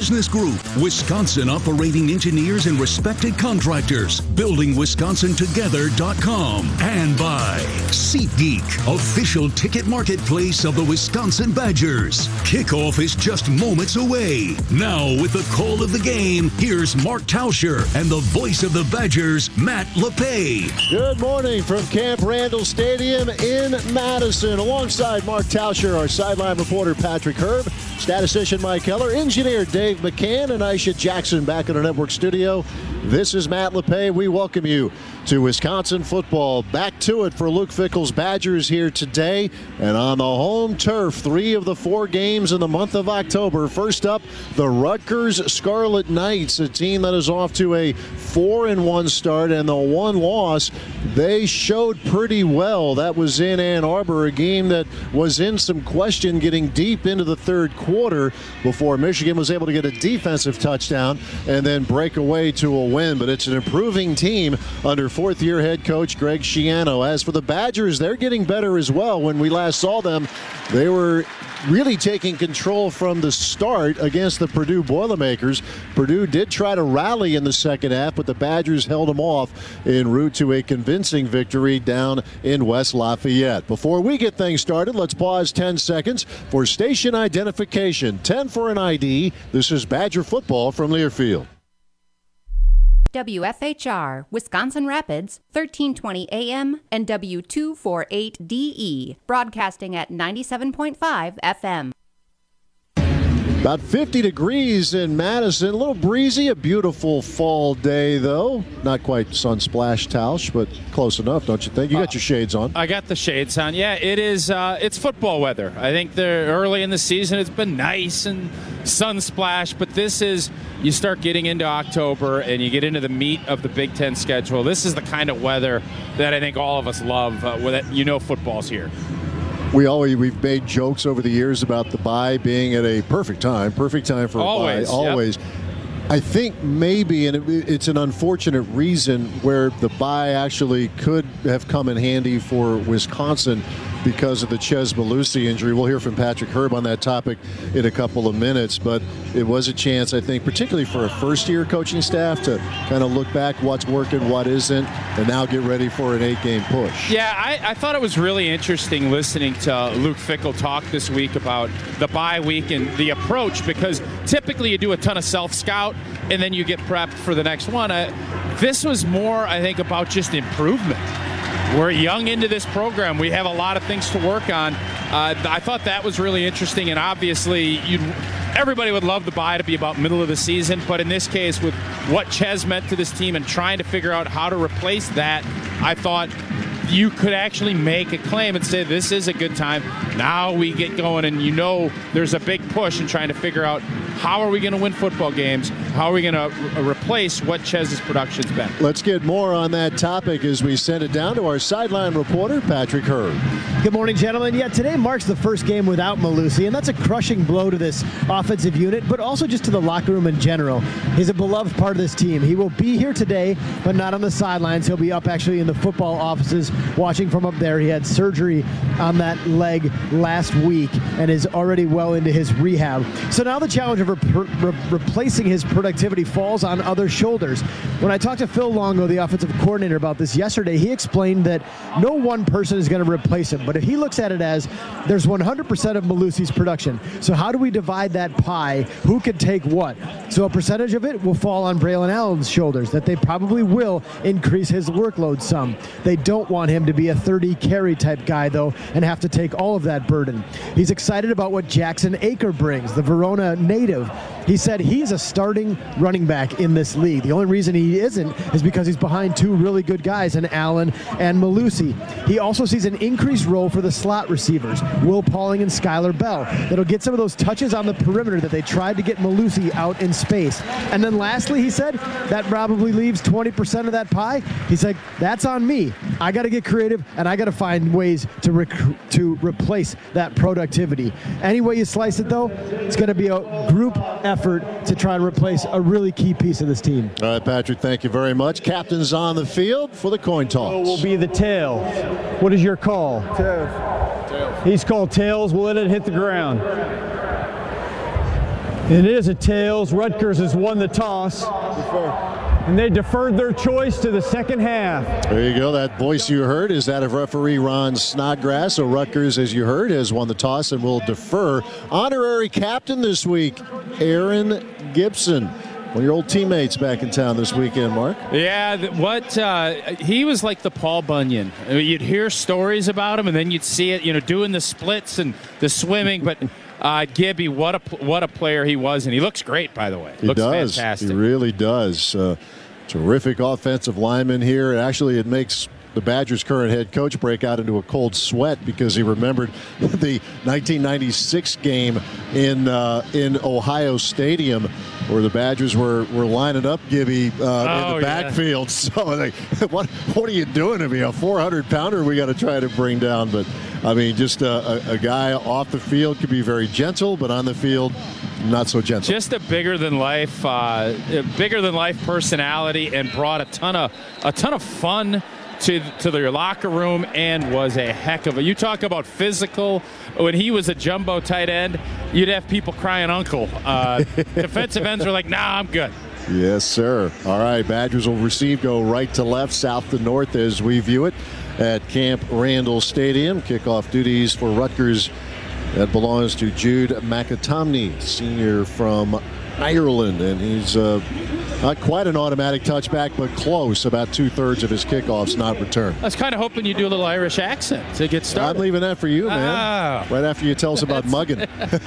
Business Group, Wisconsin operating engineers and respected contractors, buildingwisconsintogether.com, and by SeatGeek, official ticket marketplace of the Wisconsin Badgers. Kickoff is just moments away. Now with the call of the game, here's Mark Tauscher and the voice of the Badgers, Matt LePay. Good morning from Camp Randall Stadium in Madison. Alongside Mark Tauscher, our sideline reporter Patrick Herb, statistician Mike Keller, engineer Dave McCann, and Aisha Jackson back in our network studio. This is Matt LePay. We welcome you to Wisconsin football. Back to it for Luke Fickell's Badgers here today. And on the home turf, 3 of the 4 games in the month of October. First up, the Rutgers Scarlet Knights, a team that is off to a 4-1 start, and the one loss, they showed pretty well. That was in Ann Arbor, a game that was in some question getting deep into the third quarter before Michigan was able to get a defensive touchdown and then break away to a win. But it's an improving team under fourth-year head coach Greg Schiano. As for the Badgers, they're getting better as well. When we last saw them, they were really taking control from the start against the Purdue Boilermakers. Purdue did try to rally in the second half, but the Badgers held them off en route to a convincing victory down in West Lafayette. Before we get things started, let's pause 10 seconds for station identification. 10 for an ID. This is Badger football from Learfield. WFHR, Wisconsin Rapids, 1320 AM and W248DE, broadcasting at 97.5 FM. About 50 degrees in Madison. A little breezy, a beautiful fall day, though. Not quite sun-splashed, Tausch, but close enough, don't you think? You got your shades on. I got the shades on. Yeah, it is. It's football weather. I think they're early in the season. It's been nice and sun-splashed, but this is, you start getting into October and you get into the meat of the Big Ten schedule. This is the kind of weather that I think all of us love. Football's here. We've made jokes over the years about the bye being at a perfect time for a bye. Always. Yep. I think maybe, and it's an unfortunate reason where the bye actually could have come in handy for Wisconsin because of the Chez Mellusi injury. We'll hear from Patrick Herb on that topic in a couple of minutes, but it was a chance, I think, particularly for a first-year coaching staff to kind of look back what's working, what isn't, and now get ready for an 8-game push. Yeah, I thought it was really interesting listening to Luke Fickell talk this week about the bye week and the approach, because typically you do a ton of self-scout and then you get prepped for the next one. This was more, I think, about just improvement. We're young into this program. We have a lot of things to work on. I thought that was really interesting, and obviously everybody would love the bye to be about middle of the season, but in this case, with what Chez meant to this team and trying to figure out how to replace that, I thought you could actually make a claim and say this is a good time. Now we get going, and there's a big push in trying to figure out how are we going to win football games? How are we going to replace what Chez's production's been? Let's get more on that topic as we send it down to our sideline reporter, Patrick Herb. Good morning, gentlemen. Yeah, today marks the first game without Mellusi, and that's a crushing blow to this offensive unit, but also just to the locker room in general. He's a beloved part of this team. He will be here today, but not on the sidelines. He'll be up actually in the football offices watching from up there. He had surgery on that leg last week and is already well into his rehab. So now the challenge of replacing his productivity falls on other shoulders. When I talked to Phil Longo, the offensive coordinator, about this yesterday, he explained that no one person is going to replace him, but if he looks at it as there's 100% of Mellusi's production, so how do we divide that pie? Who could take what? So a percentage of it will fall on Braylon Allen's shoulders, that they probably will increase his workload some. They don't want him to be a 30 carry type guy, though, and have to take all of that burden. He's excited about what Jackson Aker brings, the Verona native. He said he's a starting running back in this league. The only reason he isn't is because he's behind 2 really good guys in Allen and Mellusi. He also sees an increased role for the slot receivers, Will Pauling and Skylar Bell, that'll get some of those touches on the perimeter that they tried to get Mellusi out in space. And then lastly, he said, that probably leaves 20% of that pie. He's like, that's on me. I got to get creative, and I got to find ways to replace that productivity. Any way you slice it, though, it's going to be a group effort to try and replace a really key piece of this team. All right, Patrick, thank you very much. Captain's on the field for the coin toss. So will be the tails. What is your call? Tails. He's called tails. We'll let it hit the ground. It is a tails. Rutgers has won the toss. And they deferred their choice to the second half. There you go. That voice you heard is that of referee Ron Snodgrass. So Rutgers, as you heard, has won the toss and will defer. Honorary captain this week, Aaron Gibson. One of your old teammates back in town this weekend, Mark. Yeah, he was like the Paul Bunyan. I mean, you'd hear stories about him, and then you'd see it, doing the splits and the swimming. But Gibby, what a player he was, and he looks great, by the way. He looks does. Fantastic. He really does. Terrific offensive lineman here. Actually, it makes the Badgers' current head coach break out into a cold sweat because he remembered the 1996 game in Ohio Stadium where the Badgers were lining up Gibby in the backfield. So, like, what are you doing to me? A 400-pounder we got to try to bring down. But, I mean, just a guy off the field could be very gentle, but on the field, not so gentle. Just a bigger than life personality, and brought a ton of fun to their locker room, and was a heck of a. You talk about physical. When he was a jumbo tight end, you'd have people crying uncle. Defensive ends are like, nah, I'm good. Yes, sir. All right, Badgers will receive, go right to left, south to north as we view it at Camp Randall Stadium. Kickoff duties for Rutgers. That belongs to Jude McAtomney, senior from Ireland, and he's not quite an automatic touchback, but close. About 2/3 of his kickoffs not returned. I was kind of hoping you'd do a little Irish accent to get started. I'm leaving that for you, man. Oh. Right after you tell us about mugging.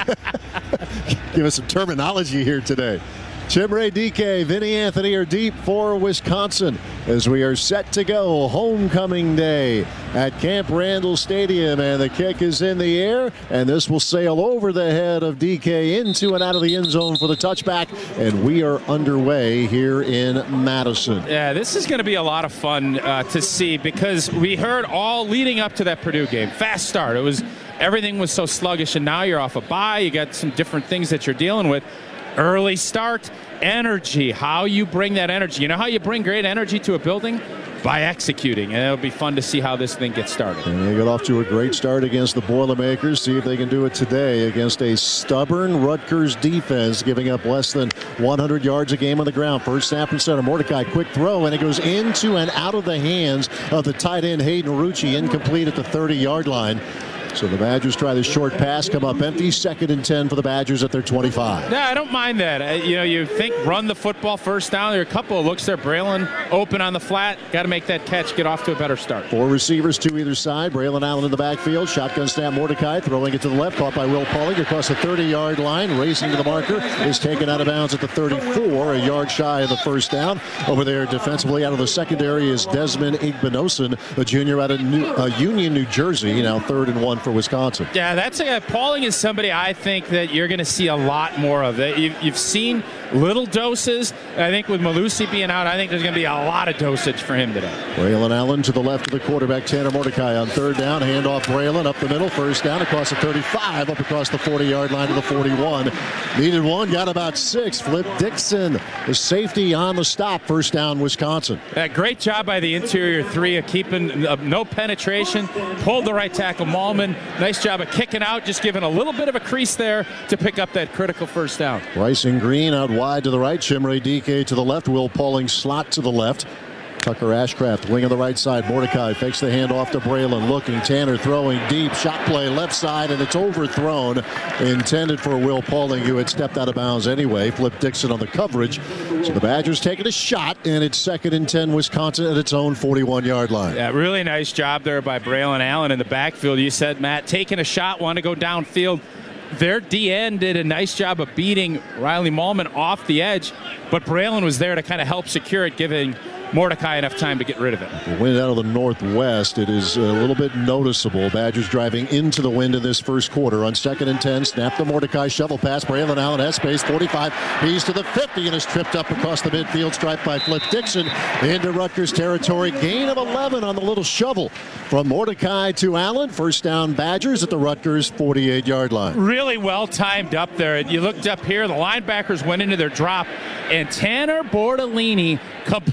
Give us some terminology here today. Chimray DK, Vinny Anthony are deep for Wisconsin as we are set to go. Homecoming day at Camp Randall Stadium, and the kick is in the air, and this will sail over the head of DK into and out of the end zone for the touchback, and we are underway here in Madison. Yeah, this is going to be a lot of fun to see, because we heard all leading up to that Purdue game. Fast start. Everything was so sluggish, and now you're off a bye. You got some different things that you're dealing with. Early start, energy, how you bring that energy. You know how you bring great energy to a building? By executing, and it'll be fun to see how this thing gets started. And they got off to a great start against the Boilermakers. See if they can do it today against a stubborn Rutgers defense, giving up less than 100 yards a game on the ground. First snap and center. Mordecai, quick throw, and it goes into and out of the hands of the tight end Hayden Rucci, incomplete at the 30-yard line. So the Badgers try the short pass, come up empty. 2nd and 10 for the Badgers at their 25. Yeah, I don't mind that. You think run the football, first down. There are a couple of looks there. Braylon open on the flat. Got to make that catch, get off to a better start. 4 receivers to either side. Braylon Allen in the backfield. Shotgun snap, Mordecai throwing it to the left. Caught by Will Pauling across the 30-yard line. Racing to the marker. Is taken out of bounds at the 34. A yard shy of the first down. Over there defensively out of the secondary is Desmond Igbinosun, a junior out of Union, New Jersey. Now 3rd and 1 for Wisconsin. Yeah, Pauling is somebody I think that you're going to see a lot more of. You've seen little doses. I think with Malusi being out, I think there's going to be a lot of dosage for him today. Braylon Allen to the left of the quarterback, Tanner Mordecai on 3rd down. Handoff Braylon up the middle. First down across the 35, up across the 40-yard line to the 41. Needed 1, got about 6. Flip Dixon, the safety on the stop. First down, Wisconsin. Great job by the interior 3 of keeping no penetration. Pulled the right tackle, Malman. Nice job of kicking out, just giving a little bit of a crease there to pick up that critical first down. Bryson Green out wide to the right. Chimray DK to the left. Will Pauling slot to the left. Tucker Ashcraft, wing on the right side. Mordecai fakes the handoff to Braylon. Looking, Tanner throwing deep. Shot play left side, and it's overthrown. Intended for Will Pauling, who had stepped out of bounds anyway. Flip Dixon on the coverage. So the Badgers taking a shot, and it's 2nd and 10 Wisconsin at its own 41-yard line. Yeah, really nice job there by Braylon Allen in the backfield. You said, Matt, taking a shot, want to go downfield. Their DN did a nice job of beating Riley Malman off the edge, but Braylon was there to kind of help secure it, giving Mordecai enough time to get rid of it. The wind out of the northwest, it is a little bit noticeable. Badgers driving into the wind in this first quarter. On 2nd and 10, snap to Mordecai, shovel pass. Braylon Allen has space, 45. He's to the 50 and is tripped up across the midfield stripe by Flip Dixon into Rutgers territory. Gain of 11 on the little shovel from Mordecai to Allen. First down Badgers at the Rutgers 48-yard line. Really well timed up there. You looked up here, the linebackers went into their drop, and Tanner Bortolini completely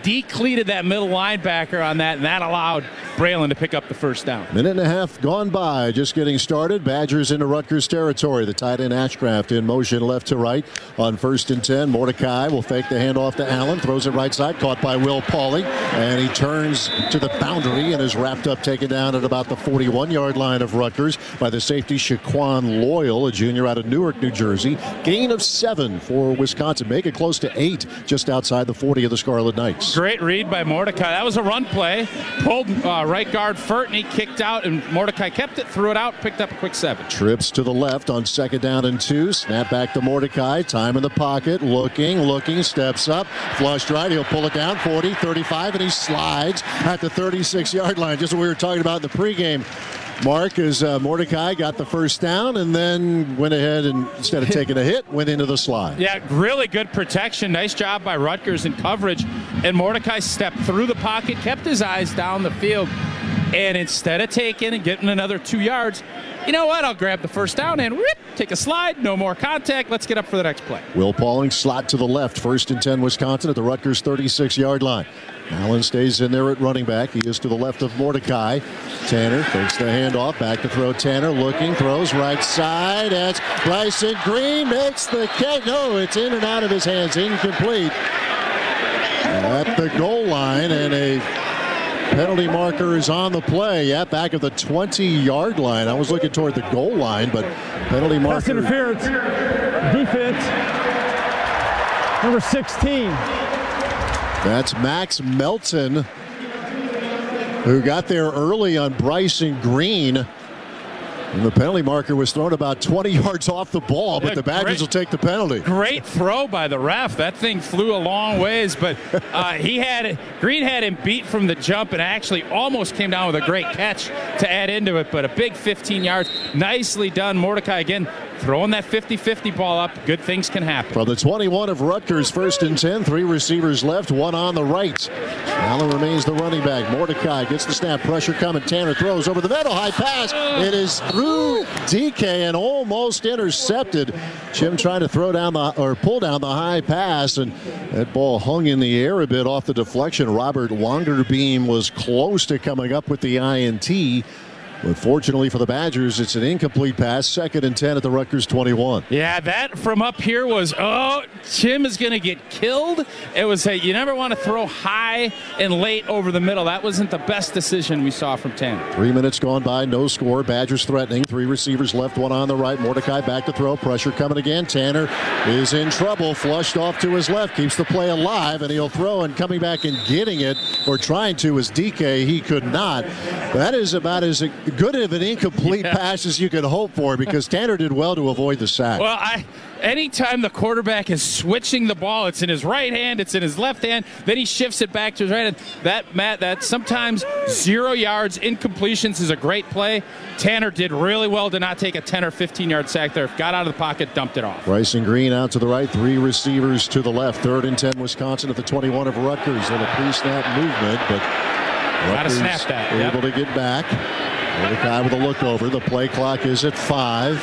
decleated that middle linebacker on that, and that allowed Braylon to pick up the first down. Minute and a half gone by, just getting started. Badgers into Rutgers territory. The tight end Ashcraft in motion left to right on 1st and 10. Mordecai will fake the handoff to Allen, throws it right side, caught by Will Pauling, and he turns to the boundary and is wrapped up, taken down at about the 41-yard line of Rutgers by the safety Shaquan Loyal, a junior out of Newark, New Jersey. Gain of 7 for Wisconsin. Make it close to 8 just outside the 40 of the Scarlet Knights. Great read by Mordecai. That was a run play. Pulled right guard Furt, and he kicked out, and Mordecai kept it, threw it out, picked up a quick 7. Trips to the left on 2nd down and 2. Snap back to Mordecai. Time in the pocket. Looking, steps up. Flushed right. He'll pull it down. 40, 35, and he slides at the 36-yard line. Just what we were talking about in the pregame. Mark, as Mordecai got the first down and then went ahead and, instead of taking a hit, went into the slide. Yeah, really good protection. Nice job by Rutgers in coverage. And Mordecai stepped through the pocket, kept his eyes down the field, and instead of taking and getting another 2 yards, you know what? I'll grab the first down and take a slide. No more contact. Let's get up for the next play. Will Pauling slot to the left. 1st and 10 Wisconsin at the Rutgers 36-yard line. Allen stays in there at running back. He is to the left of Mordecai. Tanner takes the handoff. Back to throw. Tanner looking. Throws right side. That's Bryson Green. Makes the catch. No, it's in and out of his hands. Incomplete. At the goal line, and a penalty marker is on the play. Yeah, back at the 20-yard line. I was looking toward the goal line, but penalty marker. Pass interference. Defense. Number 16. That's Max Melton, who got there early on Bryson Green. And the penalty marker was thrown about 20 yards off the ball, but the Badgers will take the penalty. Great throw by the ref. That thing flew a long ways, but Green had him beat from the jump and actually almost came down with a great catch to add into it, but a big 15 yards. Nicely done. Mordecai again throwing that 50-50 ball up. Good things can happen. From the 21 of Rutgers, 1st and 10, 3 receivers left, 1 on the right. Allen remains the running back. Mordecai gets the snap, pressure coming. Tanner throws over the middle, high pass. It is through DK and almost intercepted. Jim trying to pull down the high pass, and that ball hung in the air a bit off the deflection. Robert Longerbeam was close to coming up with the INT. But fortunately for the Badgers, it's an incomplete pass. 2nd and 10 at the Rutgers 21. Yeah, that from up here was, Jim is going to get killed. It was, you never want to throw high and late over the middle. That wasn't the best decision we saw from Tanner. 3 minutes gone by, no score. Badgers threatening. 3 receivers left, 1 on the right. Mordecai back to throw. Pressure coming again. Tanner is in trouble. Flushed off to his left. Keeps the play alive, and he'll throw, and coming back and getting it, or trying to, is DK. He could not. That is about as good of an incomplete pass as you could hope for, because Tanner did well to avoid the sack. Well, anytime the quarterback is switching the ball, it's in his right hand, it's in his left hand, then he shifts it back to his right hand. That sometimes 0 yards, incompletions is a great play. Tanner did really well to not take a 10 or 15-yard sack there. Got out of the pocket, dumped it off. Bryson Green out to the right, 3 receivers to the left. 3rd and 10 Wisconsin at the 21 of Rutgers on a pre-snap movement, but Rutgers snap that. Able to get back. Mordecai with a look over. The play clock is at 5.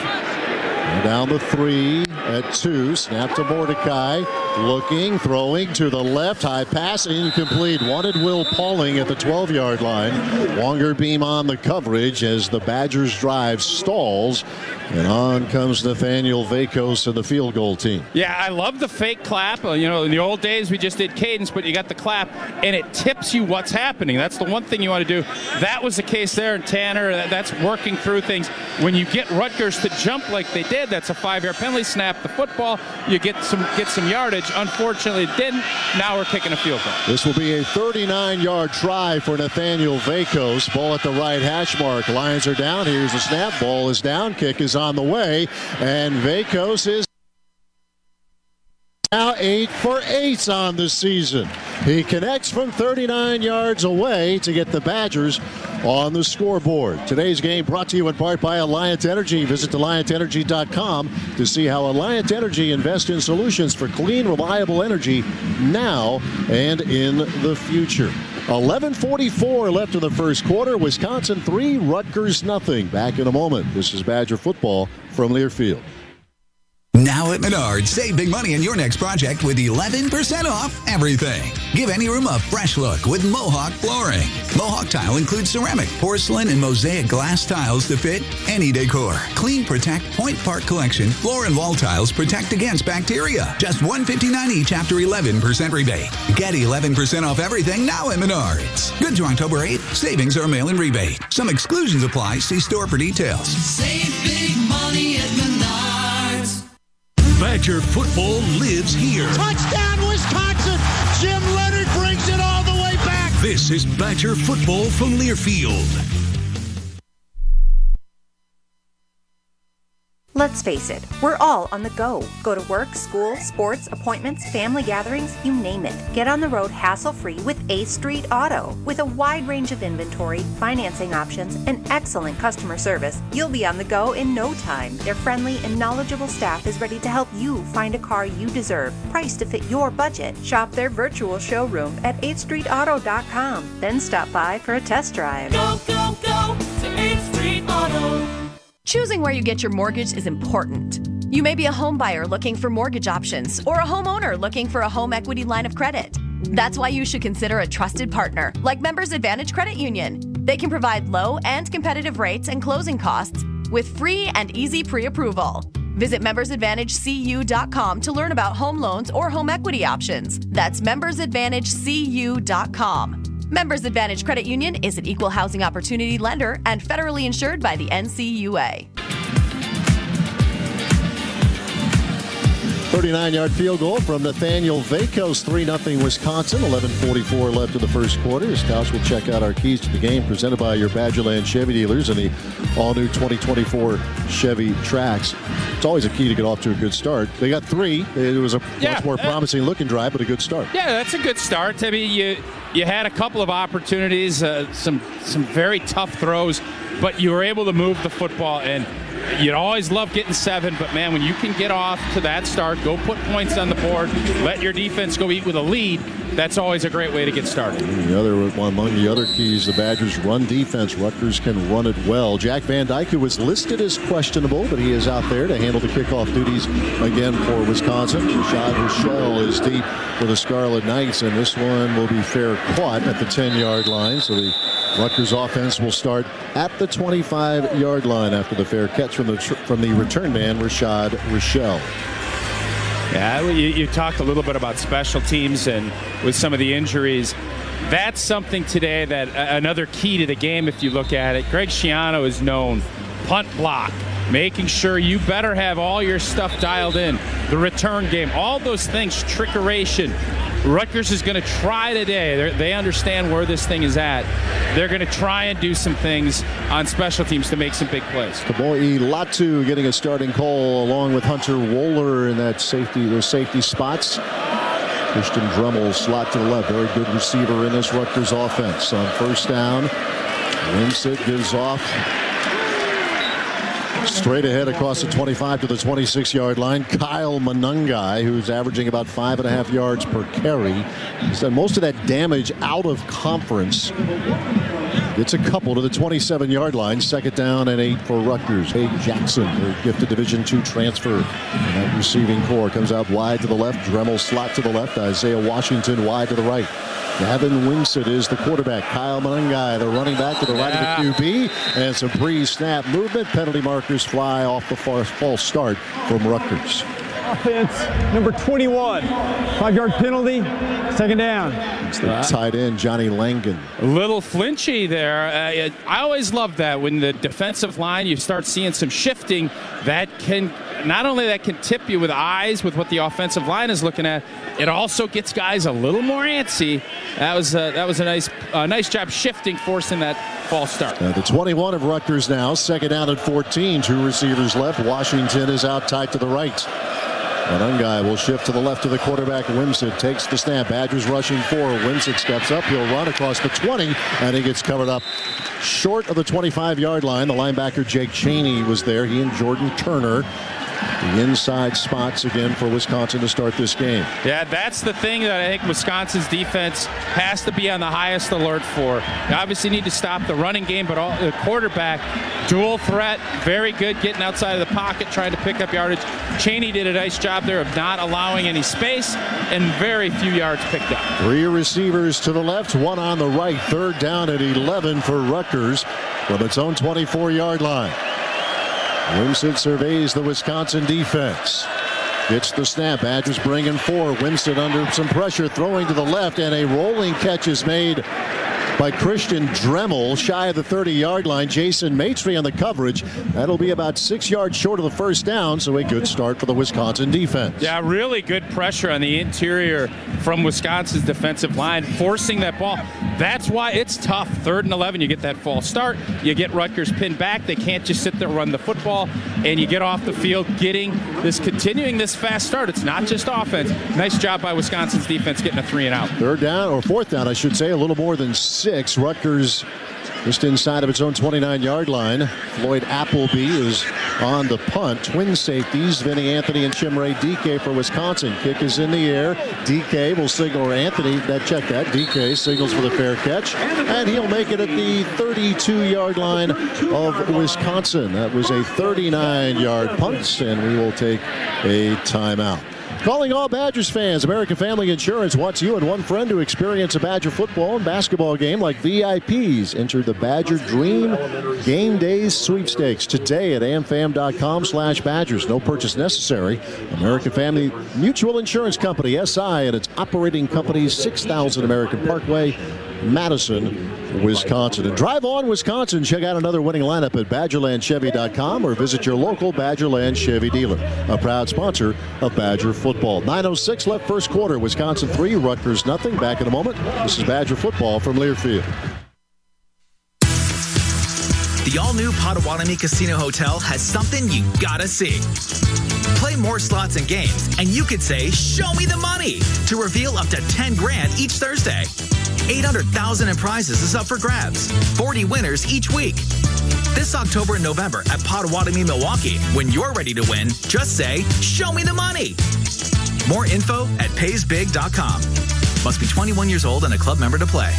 And down the 3 at 2. Snap to Mordecai. Looking, throwing to the left. High pass, incomplete. Wanted Will Pauling at the 12-yard line. Longerbeam on the coverage as the Badgers drive stalls. And on comes Nathaniel Vakos and the field goal team. Yeah, I love the fake clap. In the old days, we just did cadence, but you got the clap, and it tips you what's happening. That's the one thing you want to do. That was the case there in Tanner. That's working through things. When you get Rutgers to jump like they did, that's a 5-yard penalty. Snap the football, you get some yardage. Unfortunately, it didn't. Now we're kicking a field goal. This will be a 39-yard try for Nathaniel Vakos. Ball at the right hash mark. Lions are down. Here's the snap. Ball is down. Kick is on the way, and Vakos is now 8 for 8 on the season. He connects from 39 yards away to get the Badgers on the scoreboard. Today's game brought to you in part by Alliant Energy. Visit AlliantEnergy.com to see how Alliant Energy invests in solutions for clean, reliable energy now and in the future. 11:44 left in the first quarter. Wisconsin 3, Rutgers nothing. Back in a moment. This is Badger football from Learfield. Now at Menards, save big money on your next project with 11% off everything. Give any room a fresh look with Mohawk flooring. Mohawk tile includes ceramic, porcelain, and mosaic glass tiles to fit any decor. Clean, Protect, Point Park Collection floor and wall tiles protect against bacteria. Just $159 each after 11% rebate. Get 11% off everything now at Menards. Good to October 8th. Savings are mail-in rebate. Some exclusions apply. See store for details. Save big money at Menards. Badger football lives here. Touchdown, Wisconsin! Jim Leonard brings it all the way back. This is Badger football from Learfield. Let's face it, we're all on the go. Go to work, school, sports, appointments, family gatherings, you name it. Get on the road hassle-free with 8th Street Auto. With a wide range of inventory, financing options, and excellent customer service, you'll be on the go in no time. Their friendly and knowledgeable staff is ready to help you find a car you deserve, priced to fit your budget. Shop their virtual showroom at 8thstreetauto.com. Then stop by for a test drive. Go, go, go to 8th Street Auto. Choosing where you get your mortgage is important. You may be a home buyer looking for mortgage options or a homeowner looking for a home equity line of credit. That's why you should consider a trusted partner like Members Advantage Credit Union. They can provide low and competitive rates and closing costs with free and easy pre-approval. Visit membersadvantagecu.com to learn about home loans or home equity options. That's membersadvantagecu.com. Members Advantage Credit Union is an equal housing opportunity lender and federally insured by the NCUA. 39-yard field goal from Nathaniel Vakos, 3-0 Wisconsin. 11:44 left in the first quarter. As Tausch will check out our keys to the game presented by your Badgerland Chevy dealers and the all-new 2024 Chevy Trax. It's always a key to get off to a good start. They got 3. It was a much more promising-looking drive, but a good start. Yeah, that's a good start. I mean, you had a couple of opportunities, some very tough throws, but you were able to move the football, and you'd always love getting 7, but man, when you can get off to that start, go put points on the board, let your defense go eat with a lead, that's always a great way to get started. Among the other keys, the Badgers' run defense. Rutgers can run it well. Jack Van Dyke, who was listed as questionable, but he is out there to handle the kickoff duties again for Wisconsin. Rashad Rochelle is deep for the Scarlet Knights, and this one will be fair caught at the 10-yard line. So the Rutgers offense will start at the 25-yard line after the fair catch from the return man, Rashad Rochelle. Yeah, you talked a little bit about special teams and with some of the injuries. That's something today that another key to the game, if you look at it. Greg Schiano is known. Punt block, making sure you better have all your stuff dialed in. The return game, all those things, trickeration. Rutgers is going to try today. They understand where this thing is at. They're going to try and do some things on special teams to make some big plays. Kaboyi Latu getting a starting call along with Hunter Wohler in those safety spots. Christian Drummel slot to the left. Very good receiver in this Rutgers offense. On first down, Winsett gives off. Straight ahead across the 25 to the 26-yard line. Kyle Monangai, who's averaging about 5.5 yards per carry. He's done most of that damage out of conference. Gets a couple to the 27-yard line. Second down and 8 for Rutgers. Hey Jackson, their gifted Division II transfer. And that receiving core comes out wide to the left. Dremel slot to the left. Isaiah Washington wide to the right. Gavin Winsett is the quarterback. Kyle Monangai, the running back, to the right of the QB. And some pre-snap movement. Penalty markers fly off the false start from Rutgers. Offense, number 21. 5-yard penalty, second down. It's the tight end, Johnny Langan. A little flinchy there. I always love that when the defensive line, you start seeing some shifting. That can, not only that can tip you with eyes with what the offensive line is looking at, it also gets guys a little more antsy. That was a nice job shifting, forcing that false start. The 21 of Rutgers now. Second down at 14. 2 receivers left. Washington is out tight to the right. Monangai will shift to the left of the quarterback. Winsett takes the snap. Badgers rushing 4. Winsett steps up. He'll run across the 20, and he gets covered up short of the 25-yard line. The linebacker Jake Chaney was there. He and Jordan Turner. the inside spots again for Wisconsin to start this game. Yeah, that's the thing that I think Wisconsin's defense has to be on the highest alert for. You obviously need to stop the running game, but the quarterback, dual threat, very good getting outside of the pocket, trying to pick up yardage. Cheney did a nice job there of not allowing any space and very few yards picked up. 3 receivers to the left, 1 on the right. 3rd down at 11 for Rutgers from its own 24-yard line. Wimsatt surveys the Wisconsin defense. Gets the snap. Badgers bringing 4. Wimsatt under some pressure, throwing to the left, and a rolling catch is made by Christian Dremel, shy of the 30-yard line. Jason Maitre on the coverage. That'll be about 6 yards short of the first down, so a good start for the Wisconsin defense. Yeah, really good pressure on the interior from Wisconsin's defensive line, forcing that ball. That's why it's tough. 3rd and 11, you get that false start. You get Rutgers pinned back. They can't just sit there and run the football, and you get off the field continuing this fast start. It's not just offense. Nice job by Wisconsin's defense getting a 3 and out. 3rd down, or 4th down, I should say, a little more than 6. Rutgers just inside of its own 29-yard line. Floyd Appleby is on the punt. Twin safeties, Vinny Anthony and Chimere Dike for Wisconsin. Kick is in the air. Dike will signal, or Anthony, check that. Dike signals for the fair catch, and he'll make it at the 32-yard line of Wisconsin. That was a 39-yard punt, and we will take a timeout. Calling all Badgers fans, American Family Insurance wants you and one friend to experience a Badger football and basketball game like VIPs. Enter the Badger Dream Game Days sweepstakes today at amfam.com/Badgers. No purchase necessary. American Family Mutual Insurance Company, SI, and its operating companies, 6000 American Parkway, Madison, Wisconsin. And drive on Wisconsin. Check out another winning lineup at BadgerlandChevy.com or visit your local Badgerland Chevy dealer. A proud sponsor of Badger football. 9:06 left first quarter. Wisconsin 3, Rutgers nothing. Back in a moment. This is Badger football from Learfield. The all-new Potawatomi Casino Hotel has something you gotta see. Play more slots and games, and you could say, "Show me the money," to reveal up to 10 grand each Thursday. 800,000 in prizes is up for grabs. 40 winners each week. This October and November at Potawatomi, Milwaukee. When you're ready to win, just say, "Show me the money." More info at paysbig.com. Must be 21 years old and a club member to play.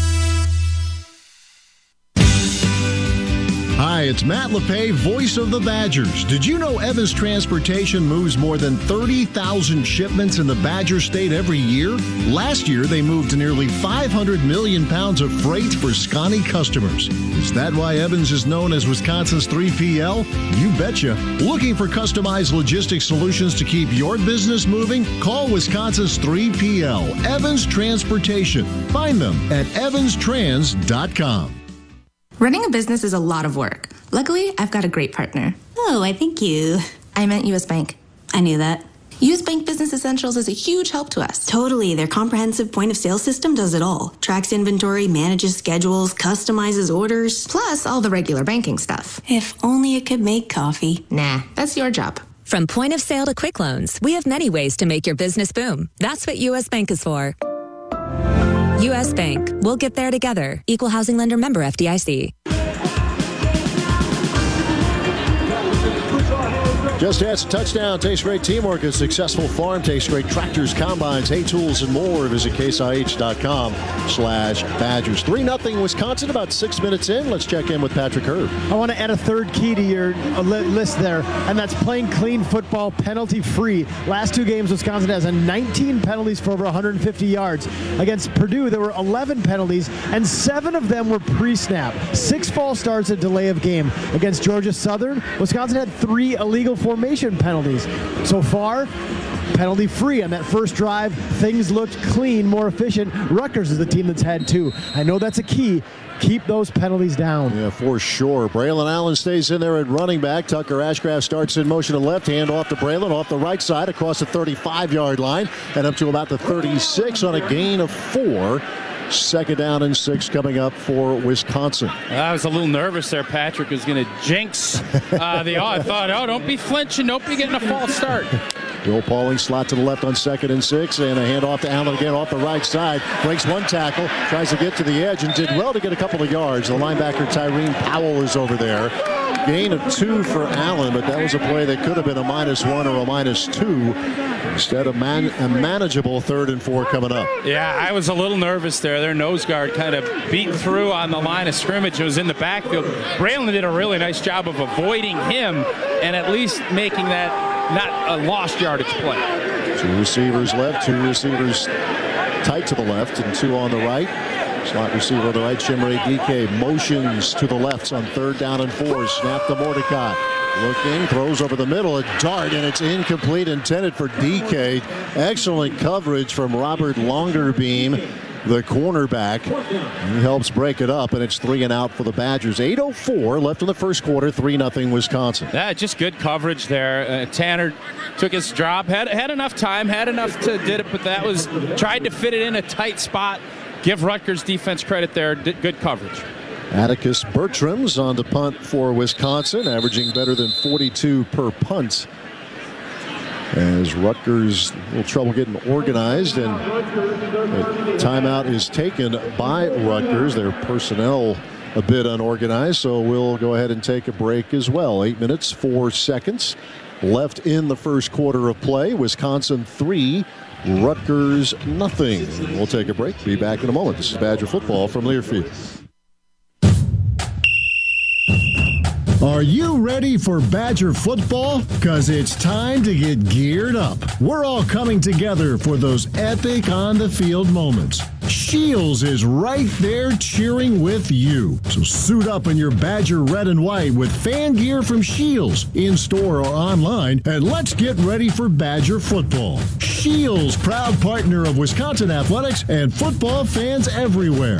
Hi, it's Matt LePay, voice of the Badgers. Did you know Evans Transportation moves more than 30,000 shipments in the Badger State every year? Last year, they moved nearly 500 million pounds of freight for Scotty customers. Is that why Evans is known as Wisconsin's 3PL? You betcha. Looking for customized logistics solutions to keep your business moving? Call Wisconsin's 3PL, Evans Transportation. Find them at evanstrans.com. Running a business is a lot of work. Luckily, I've got a great partner. Oh, I thank you. I meant U.S. Bank. I knew that. U.S. Bank Business Essentials is a huge help to us. Totally. Their comprehensive point-of-sale system does it all. Tracks inventory, manages schedules, customizes orders, plus all the regular banking stuff. If only it could make coffee. Nah, that's your job. From point of sale to quick loans, we have many ways to make your business boom. That's what U.S. Bank is for. U.S. Bank. We'll get there together. Equal housing lender, member FDIC. Just has a touchdown. Takes great teamwork. A successful farm takes great tractors, combines, hay tools, and more. Visit caseih.com/Badgers. 3-0 Wisconsin. About 6 minutes in. Let's check in with Patrick Herb. I want to add a third key to your list there, and that's playing clean football, penalty-free. Last 2 games, Wisconsin has 19 penalties for over 150 yards. Against Purdue, there were 11 penalties, and 7 of them were pre-snap. 6 false starts, a delay of game. Against Georgia Southern, Wisconsin had 3 illegal formation penalties. So far, penalty-free on that first drive. Things looked clean, more efficient. Rutgers is the team that's had 2. I know that's a key. Keep those penalties down. Yeah, for sure. Braylon Allen stays in there at running back. Tucker Ashcraft starts in motion to left. Hand off to Braylon off the right side across the 35-yard line and up to about the 36 on a gain of 4. 2nd down and 6 coming up for Wisconsin. I was a little nervous there. Patrick was going to jinx I thought, don't be flinching. Don't be getting a false start. Bill Pauling slot to the left on 2nd and 6, and a handoff to Allen again off the right side. Breaks one tackle, tries to get to the edge, and did well to get a couple of yards. The linebacker Tyreen Powell is over there. gain of 2 for Allen, but that was a play that could have been a -1 or a -2 instead of a manageable 3rd and 4 coming up. Yeah, I was a little nervous there. Their nose guard kind of beat through on the line of scrimmage. It was in the backfield. Braylon did a really nice job of avoiding him and at least making that not a lost yardage play. 2 receivers left, 2 receivers tight to the left, and 2 on the right. Slot receiver on the right, Chimere Dike motions to the left on 3rd down and 4. Snap to Mordecai. Looking, throws over the middle, a dart, and it's incomplete, intended for Dike. Excellent coverage from Robert Longerbeam, the cornerback. He helps break it up, and it's 3 and out for the Badgers. 8:04 left in the first quarter, 3-0 Wisconsin. Yeah, just good coverage there. Tanner took his drop, had enough time, had enough to did it, but that was tried to fit it in a tight spot. Give Rutgers defense credit there. Good coverage. Atticus Bertram's on the punt for Wisconsin, averaging better than 42 per punt. As Rutgers a little trouble getting organized, and a timeout is taken by Rutgers. Their personnel a bit unorganized, so we'll go ahead and take a break as well. 8 minutes, 4 seconds left in the first quarter of play. Wisconsin 3, Rutgers nothing. We'll take a break. Be back in a moment. This is Badger Football from Learfield. Are you ready for Badger football? Because it's time to get geared up. We're all coming together for those epic on-the-field moments. Shields is right there cheering with you. So suit up in your Badger red and white with fan gear from Shields, in-store or online, and let's get ready for Badger football. Shields, proud partner of Wisconsin athletics and football fans everywhere.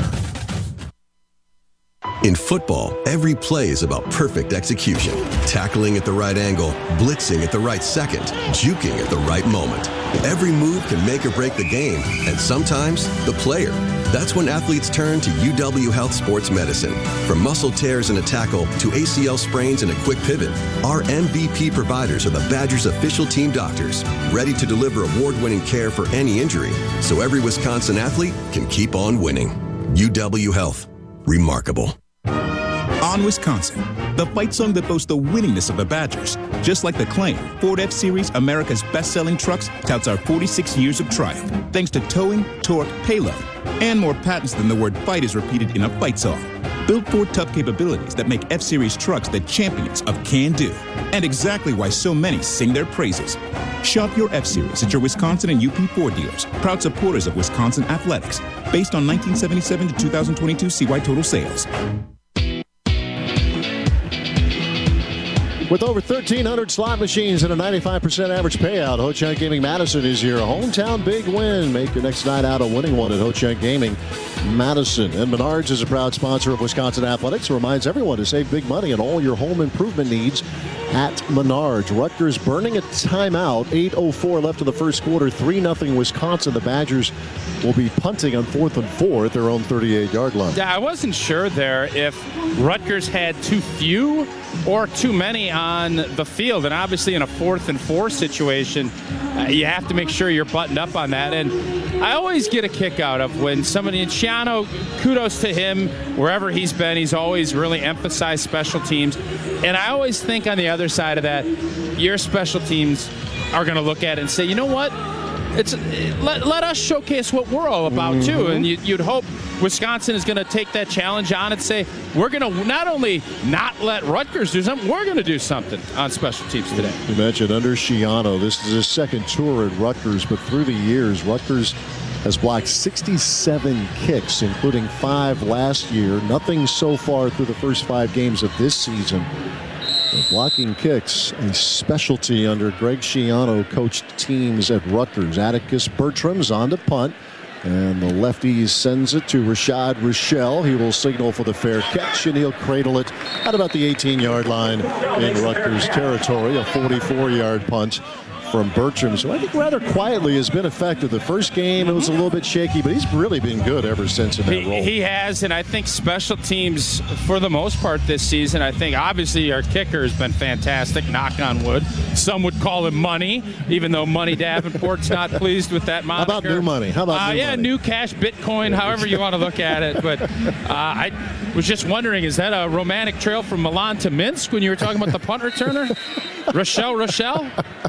In football, every play is about perfect execution. Tackling at the right angle, blitzing at the right second, juking at the right moment. Every move can make or break the game, and sometimes the player. That's when athletes turn to UW Health Sports Medicine. From muscle tears in a tackle to ACL sprains in a quick pivot, our MVP providers are the Badgers' official team doctors, ready to deliver award-winning care for any injury, so every Wisconsin athlete can keep on winning. UW Health. Remarkable. On Wisconsin, the fight song that boasts the winningness of the Badgers. Just like the claim, Ford F-Series, America's best-selling trucks, touts our 46 years of triumph, thanks to towing, torque, payload, and more patents than the word fight is repeated in a fight song. Built for tough capabilities that make F-Series trucks the champions of can-do, and exactly why so many sing their praises. Shop your F-Series at your Wisconsin and UP Ford dealers, proud supporters of Wisconsin athletics, based on 1977 to 2022 CY total sales. With over 1,300 slot machines and a 95% average payout, Ho-Chunk Gaming Madison is your hometown big win. Make your next night out a winning one at Ho-Chunk Gaming Madison. And Menards is a proud sponsor of Wisconsin Athletics. Reminds everyone to save big money on all your home improvement needs at Menards. Rutgers burning a timeout. 8:04 left in the first quarter. 3-0 Wisconsin. The Badgers will be punting on 4th and 4 at their own 38-yard line. Yeah, I wasn't sure there if Rutgers had too few or too many on the field. And obviously in a 4th and 4 situation, you have to make sure you're buttoned up on that. And I always get a kick out of when somebody in Schiano, kudos to him, wherever he's been, he's always really emphasized special teams. And I always think on the other side of that, your special teams are going to look at it and say, you know what? Let us showcase what we're all about, too. And you'd hope Wisconsin is going to take that challenge on and say, we're going to not only not let Rutgers do something, we're going to do something on special teams today. You mentioned under Schiano, this is his second tour at Rutgers, but through the years, Rutgers has blocked 67 kicks, including 5 last year. Nothing so far through the first 5 games of this season. Blocking kicks, a specialty under Greg Schiano coached teams at Rutgers. Atticus Bertram's on to punt, and the lefty sends it to Rashad Rochelle. He will signal for the fair catch, and he'll cradle it at about the 18-yard line in Rutgers territory. A 44-yard punt from Bertram, so I think rather quietly has been effective. The first game, it was a little bit shaky, but he's really been good ever since in that role. He has, and I think special teams, for the most part this season, I think obviously our kicker has been fantastic, knock on wood. Some would call him Money, even though Money Davenport's not pleased with that moniker. How about new money? How about new money? New cash, Bitcoin, however you want to look at it. But I was just wondering, is that a romantic trail from Milan to Minsk when you were talking about the punt returner? Rochelle?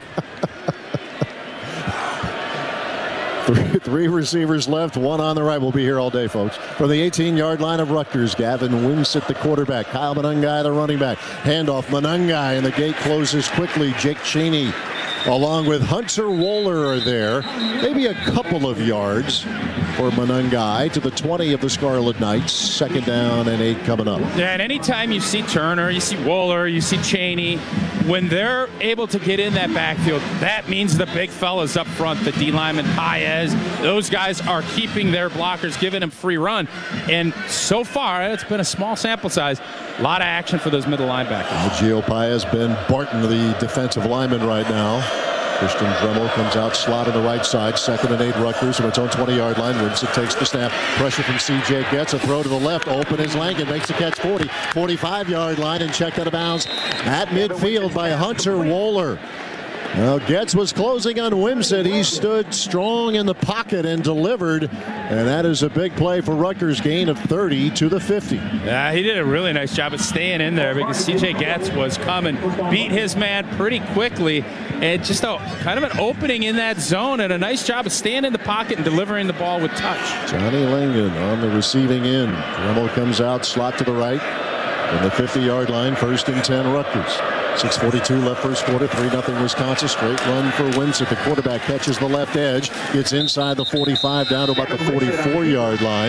Three receivers left, one on the right. We'll be here all day, folks. From the 18-yard line of Rutgers, Gavin Wimsatt, the quarterback. Kyle Monangai, the running back. Handoff, Monangai, and the gate closes quickly. Jake Cheney, along with Hunter Wohler, are there. Maybe a couple of yards for Monangai to the 20 of the Scarlet Knights. Second down and 8 coming up. Yeah, and anytime you see Turner, you see Wohler, you see Cheney, when they're able to get in that backfield, that means the big fellas up front, the D lineman, Paez, those guys are keeping their blockers, giving them free run. And so far, it's been a small sample size. A lot of action for those middle linebackers. Gio Paez, Ben Barton, the defensive lineman right now. Christian Dremel comes out, slot on the right side. 2nd and 8 Rutgers from its own 20-yard line. Wimsatt takes the snap. Pressure from C.J. Getz. A throw to the left. Open is Langan. Makes the catch 40. 45-yard line and checked out of bounds at midfield by Hunter Wohler. Well, Getz was closing on Wimsatt. He stood strong in the pocket and delivered. And that is a big play for Rutgers. Gain of 30 to the 50. Yeah, he did a really nice job of staying in there because C.J. Getz was coming, beat his man pretty quickly. And just kind of an opening in that zone and a nice job of staying in the pocket and delivering the ball with touch. Johnny Langan on the receiving end. Dremel comes out, slot to the right. From the 50-yard line, 1st and 10 Rutgers. 6:42 left first quarter, 3-0 Wisconsin. Straight run for Wimsatt. The quarterback catches the left edge. Gets inside the 45 down to about the 44-yard line.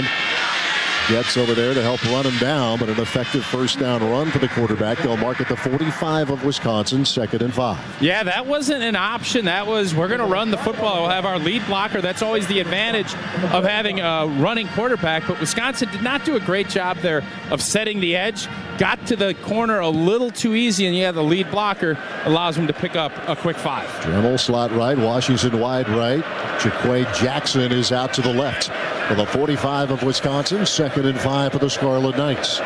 Gets over there to help run him down, but an effective first down run for the quarterback. They'll mark at the 45 of Wisconsin, 2nd and 5. Yeah, that wasn't an option. That was, we're going to run the football. We'll have our lead blocker. That's always the advantage of having a running quarterback. But Wisconsin did not do a great job there of setting the edge. Got to the corner a little too easy, and the lead blocker allows him to pick up a quick 5. Dremel slot right, Washington wide right. Jaquay Jackson is out to the left for the 45 of Wisconsin, 2nd and 5 for the Scarlet Knights.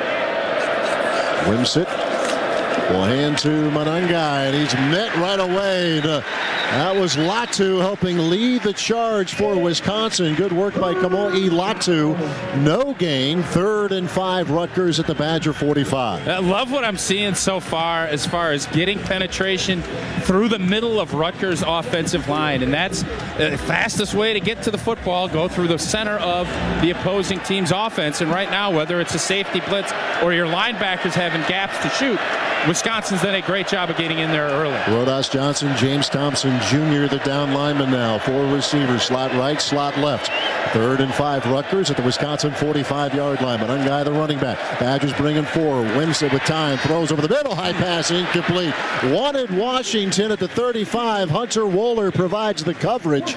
Wimsatt will hand to Monangai, and he's met right away. That was Latu helping lead the charge for Wisconsin. Good work by Kamoi Latu. No gain. 3rd and 5 Rutgers at the Badger 45. I love what I'm seeing so far as getting penetration through the middle of Rutgers' offensive line. And that's the fastest way to get to the football, go through the center of the opposing team's offense. And right now, whether it's a safety blitz or your linebackers having gaps to shoot, Wisconsin's done a great job of getting in there early. Rodas Johnson, James Thompson Jr., the down lineman now. 4 receivers, slot right, slot left. 3rd and 5 Rutgers at the Wisconsin 45-yard line. Monangai, the running back. Badgers bringing 4. Wimsatt with time, throws over the middle. High pass incomplete. Wanted Washington at the 35. Hunter Wohler provides the coverage.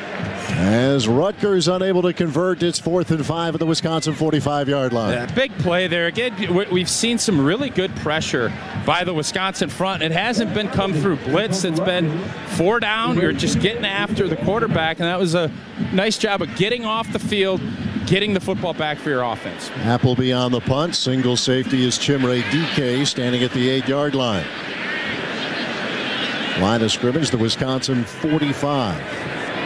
As Rutgers unable to convert, it's 4th and 5 at the Wisconsin 45-yard line. Yeah, big play there. Again, we've seen some really good pressure by the Wisconsin front. It hasn't been come through blitz. It's been 4 down. You're just getting after the quarterback, and that was a nice job of getting off the field, getting the football back for your offense. Appleby on the punt. Single safety is Chimere Dike standing at the 8-yard line. Line of scrimmage, the Wisconsin 45.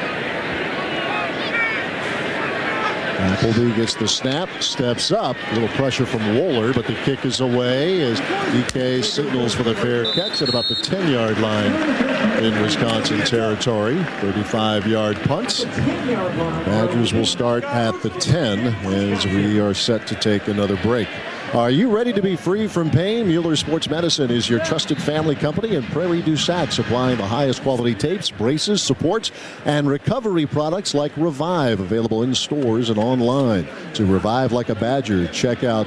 Appleby gets the snap, steps up. A little pressure from Wohler, but the kick is away as DK signals for the fair catch at about the 10-yard line in Wisconsin territory. 35-yard punts. Badgers will start at the 10 as we are set to take another break. Are you ready to be free from pain? Mueller Sports Medicine is your trusted family company in Prairie du Sac, supplying the highest quality tapes, braces, supports, and recovery products like Revive, available in stores and online. To revive like a Badger, check out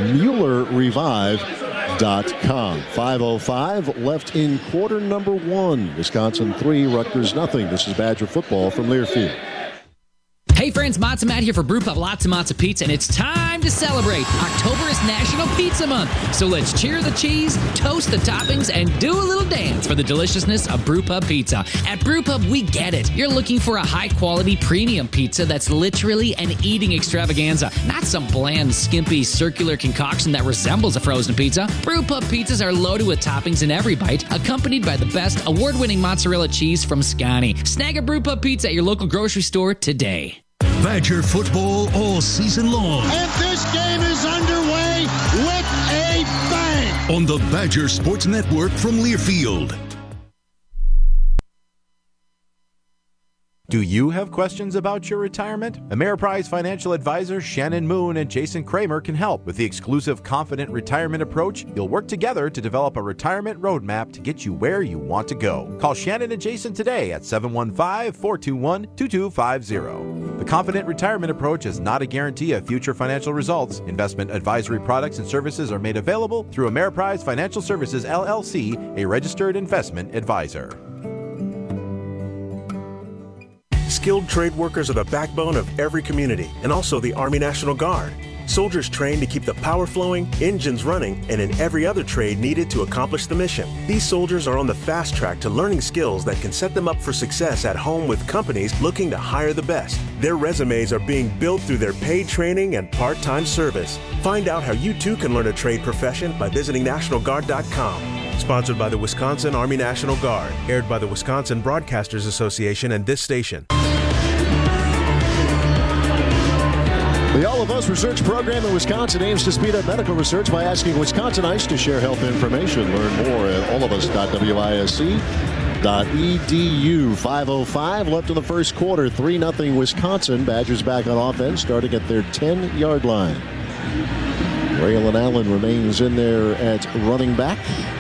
MuellerRevive.com. 5:05 left in quarter number 1. Wisconsin 3, Rutgers nothing. This is Badger football from Learfield. Hey friends, Matza Matt here for Brewpub Lots and Matza Pizza, and it's time to celebrate. October is National Pizza Month, so let's cheer the cheese, toast the toppings, and do a little dance for the deliciousness of Brewpub Pizza. At Brewpub, we get it. You're looking for a high-quality premium pizza that's literally an eating extravaganza, not some bland, skimpy, circular concoction that resembles a frozen pizza. Brewpub pizzas are loaded with toppings in every bite, accompanied by the best award-winning mozzarella cheese from Scani. Snag a Brewpub pizza at your local grocery store today. Badger football all season long. And this game is underway with a bang. On the Badger Sports Network from Learfield. Do you have questions about your retirement? Ameriprise financial advisors Shannon Moon and Jason Kramer can help. With the exclusive Confident Retirement Approach, you'll work together to develop a retirement roadmap to get you where you want to go. Call Shannon and Jason today at 715-421-2250. The Confident Retirement Approach is not a guarantee of future financial results. Investment advisory products and services are made available through Ameriprise Financial Services, LLC, a registered investment advisor. Skilled trade workers are the backbone of every community and also the Army National Guard. Soldiers trained to keep the power flowing, engines running, and in every other trade needed to accomplish the mission. These soldiers are on the fast track to learning skills that can set them up for success at home with companies looking to hire the best. Their resumes are being built through their paid training and part-time service. Find out how you too can learn a trade profession by visiting NationalGuard.com. Sponsored by the Wisconsin Army National Guard. Aired by the Wisconsin Broadcasters Association and this station. The All of Us research program in Wisconsin aims to speed up medical research by asking Wisconsinites to share health information. Learn more at allofus.wisc.edu. 5:05 left in the first quarter. 3-0 Wisconsin. Badgers back on offense, starting at their 10-yard line. Braylon Allen remains in there at running back.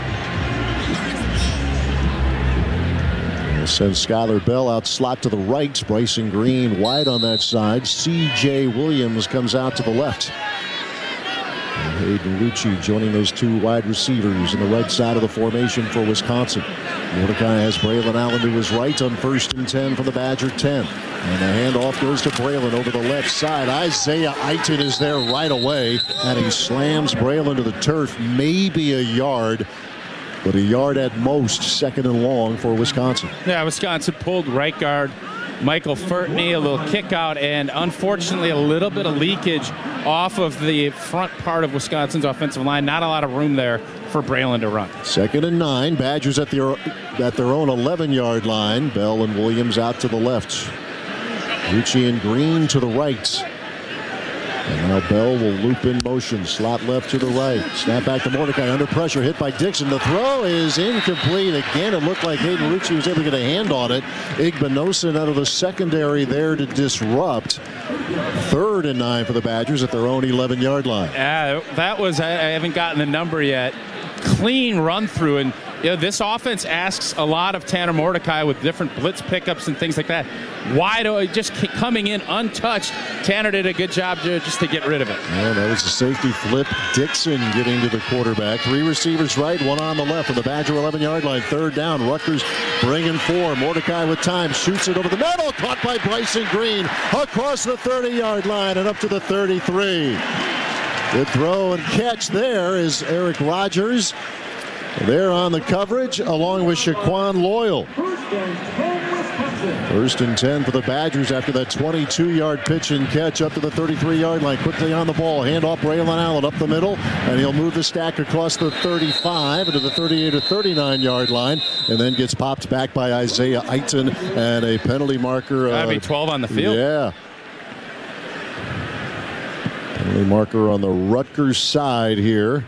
Sends Skylar Bell out slot to the right. Bryson Green wide on that side. C.J. Williams comes out to the left. And Hayden Lucci joining those two wide receivers in the right side of the formation for Wisconsin. Mordecai has Braylon Allen to his right on 1st and 10 for the Badger 10. And the handoff goes to Braylon over the left side. Isaiah Eiton is there right away. And he slams Braylon to the turf. Maybe a yard. But a yard at most, 2nd and long for Wisconsin. Yeah, Wisconsin pulled right guard Michael Furtney, a little kick out, and unfortunately a little bit of leakage off of the front part of Wisconsin's offensive line. Not a lot of room there for Braylon to run. 2nd and 9. Badgers at their own 11-yard line. Bell and Williams out to the left. Lucci and Green to the right. And now Bell will loop in motion. Slot left to the right. Snap back to Mordecai under pressure. Hit by Dixon. The throw is incomplete. Again, it looked like Hayden Lucci was able to get a hand on it. Igbinosun out of the secondary there to disrupt. 3rd and 9 for the Badgers at their own 11-yard line. Yeah, that was, I haven't gotten the number yet. Clean run through. And this offense asks a lot of Tanner Mordecai with different blitz pickups and things like that. Just coming in untouched. Tanner did a good job just to get rid of it. Yeah, that was a safety flip. Dixon getting to the quarterback. 3 receivers right, 1 on the left for the Badger 11-yard line. 3rd down. Rutgers bringing 4. Mordecai with time. Shoots it over the middle. Caught by Bryson Green. Across the 30-yard line and up to the 33. Good throw and catch there is Eric Rogers. There on the coverage along with Shaquan Loyal. 1st and 10 for the Badgers after that 22-yard pitch and catch up to the 33-yard line. Quickly on the ball. Hand off Braylon Allen up the middle. And he'll move the stack across the 35 into the 38 or 39-yard line. And then gets popped back by Isaiah Eiton. And a penalty marker. That'd be 12 on the field. Yeah. Penalty marker on the Rutgers side here.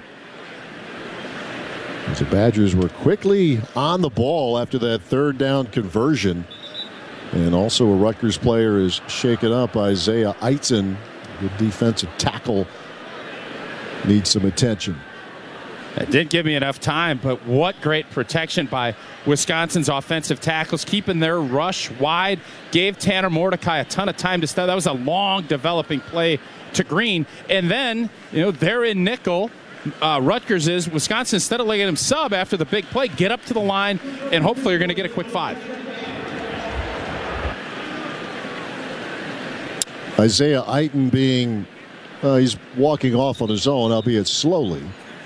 The Badgers were quickly on the ball after that 3rd down conversion. And also a Rutgers player is shaken up. Isaiah Eiton, the defensive tackle, needs some attention. It didn't give me enough time, but what great protection by Wisconsin's offensive tackles, keeping their rush wide, gave Tanner Mordecai a ton of time to start. That was a long developing play to Green. And then, they're in nickel. Rutgers is. Wisconsin, instead of letting him sub after the big play, get up to the line, and hopefully you're going to get a quick 5. Isaiah Eiton being, he's walking off on his own, albeit slowly.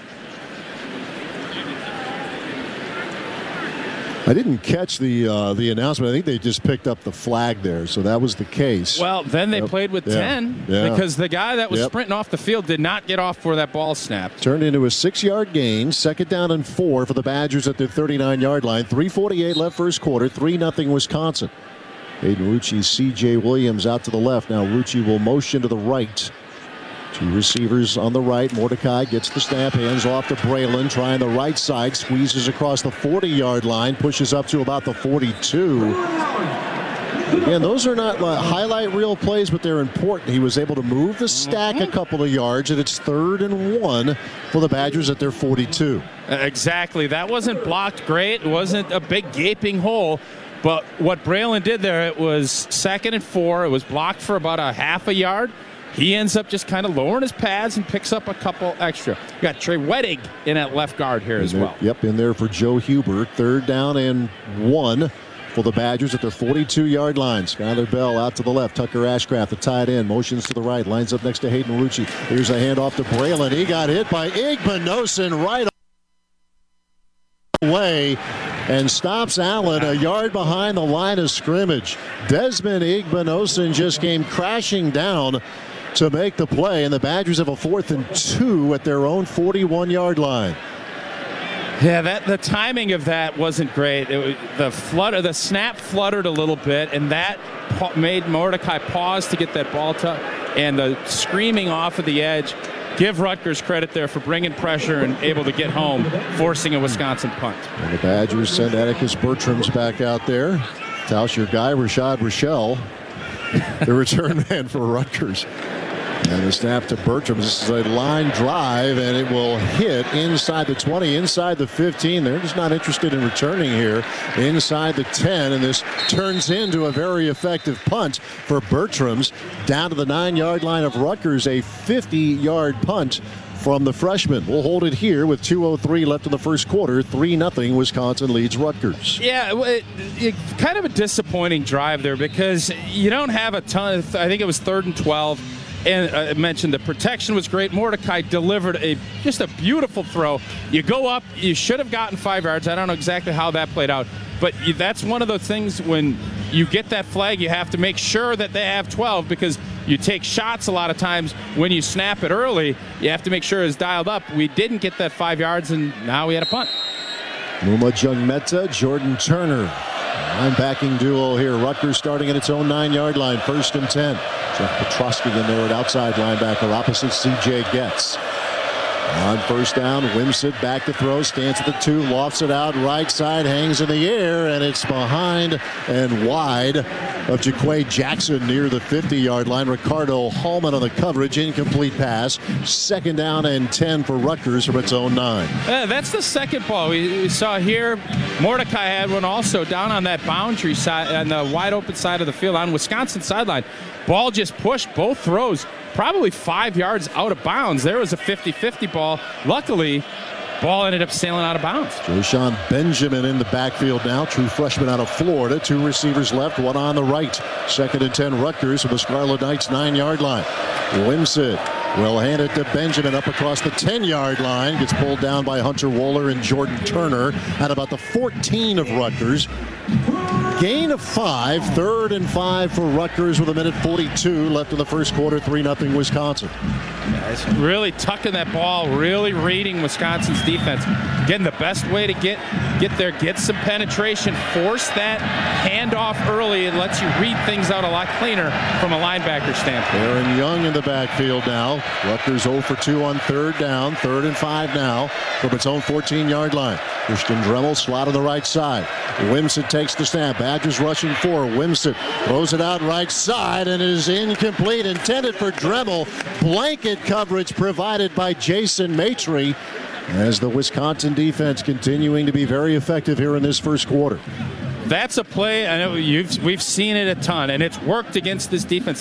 I didn't catch the announcement. I think they just picked up the flag there, so that was the case. Well, then they played with 10 because the guy that was sprinting off the field did not get off for that ball snapped. Turned into a 6-yard gain, 2nd down and 4 for the Badgers at their 39-yard line. 3:48 left first quarter, 3-0 Wisconsin. Aiden Rucci, C.J. Williams out to the left. Now Rucci will motion to the right. 2 receivers on the right. Mordecai gets the snap, hands off to Braylon, trying the right side, squeezes across the 40-yard line, pushes up to about the 42. Again, those are not highlight reel plays, but they're important. He was able to move the stack a couple of yards, and it's 3rd and 1 for the Badgers at their 42. Exactly. That wasn't blocked great. It wasn't a big gaping hole. But what Braylon did there, it was 2nd and 4. It was blocked for about a half a yard. He ends up just kind of lowering his pads and picks up a couple extra. You got Trey Wettig in at left guard here as well. Yep, in there for Joe Huber. 3rd down and 1 for the Badgers at their 42-yard line. Skyler Bell out to the left. Tucker Ashcraft, the tight end, motions to the right. Lines up next to Hayden Rucci. Here's a handoff to Braylon. He got hit by Igbinosun right away and stops Allen a yard behind the line of scrimmage. Desmond Igbinosun just came crashing down to make the play, and the Badgers have a 4th and 2 at their own 41-yard line. Yeah, the timing of that wasn't great. The snap fluttered a little bit, and that made Mordecai pause to get that ball to, and the screaming off of the edge. Give Rutgers credit there for bringing pressure and able to get home, forcing a Wisconsin punt. And the Badgers send Atticus Bertrams back out there. Tauscher guy, Rashad Rochelle, the return man for Rutgers. And the snap to Bertram. This is a line drive, and it will hit inside the 20, inside the 15. They're just not interested in returning here. Inside the 10, and this turns into a very effective punt for Bertram's. Down to the 9-yard line of Rutgers, a 50-yard punt from the freshman. We'll hold it here with 2:03 left in the first quarter. 3-0 Wisconsin leads Rutgers. Yeah, kind of a disappointing drive there because you don't have a ton of, I think it was 3rd and 12. And I mentioned the protection was great. Mordecai delivered just a beautiful throw. You go up, you should have gotten 5 yards. I don't know exactly how that played out. But that's one of the things when you get that flag, you have to make sure that they have 12 because you take shots a lot of times when you snap it early. You have to make sure it's dialed up. We didn't get that 5 yards, and now we had a punt. Muma Jungmeta, Jordan Turner. Linebacking duo here. Rutgers starting at its own 9-yard line. 1st and 10. Jeff Petrosky in there at outside linebacker opposite C.J. Getz. On 1st down, Wimsatt back to throw, stands at the 2, lofts it out, right side, hangs in the air, and it's behind and wide of Jaquay Jackson near the 50-yard line. Ricardo Hallman on the coverage, incomplete pass. 2nd down and 10 for Rutgers from its own 9. That's the second ball we saw here. Mordecai had one also down on that boundary side, on the wide open side of the field on Wisconsin sideline. Ball just pushed both throws probably 5 yards out of bounds. There was a 50-50 ball. Luckily, ball ended up sailing out of bounds. Joshawn Benjamin in the backfield now. True freshman out of Florida. 2 receivers left, 1 on the right. 2nd and 10 Rutgers from the Scarlet Knights 9-yard line. Wimsatt will hand it to Benjamin up across the 10-yard line. Gets pulled down by Hunter Wohler and Jordan Turner at about the 14 of Rutgers. Gain of 5, 3rd and 5 for Rutgers with 1:42 left in the first quarter. 3-0 Wisconsin. Guys, really tucking that ball, really reading Wisconsin's defense. Again, the best way to get there, get some penetration, force that handoff early. It lets you read things out a lot cleaner from a linebacker standpoint. Aaron Young in the backfield now. Rutgers 0 for 2 on 3rd down. 3rd and 5 now from its own 14-yard line. Christian Dremel slot on the right side. Wimsatt takes the snap. Badgers rushing 4. Wimsatt throws it out right side and it is incomplete. Intended for Dremel. Blanket coverage provided by Jason Maitre as the Wisconsin defense continuing to be very effective here in this first quarter. That's a play, I know we've seen it a ton, and it's worked against this defense.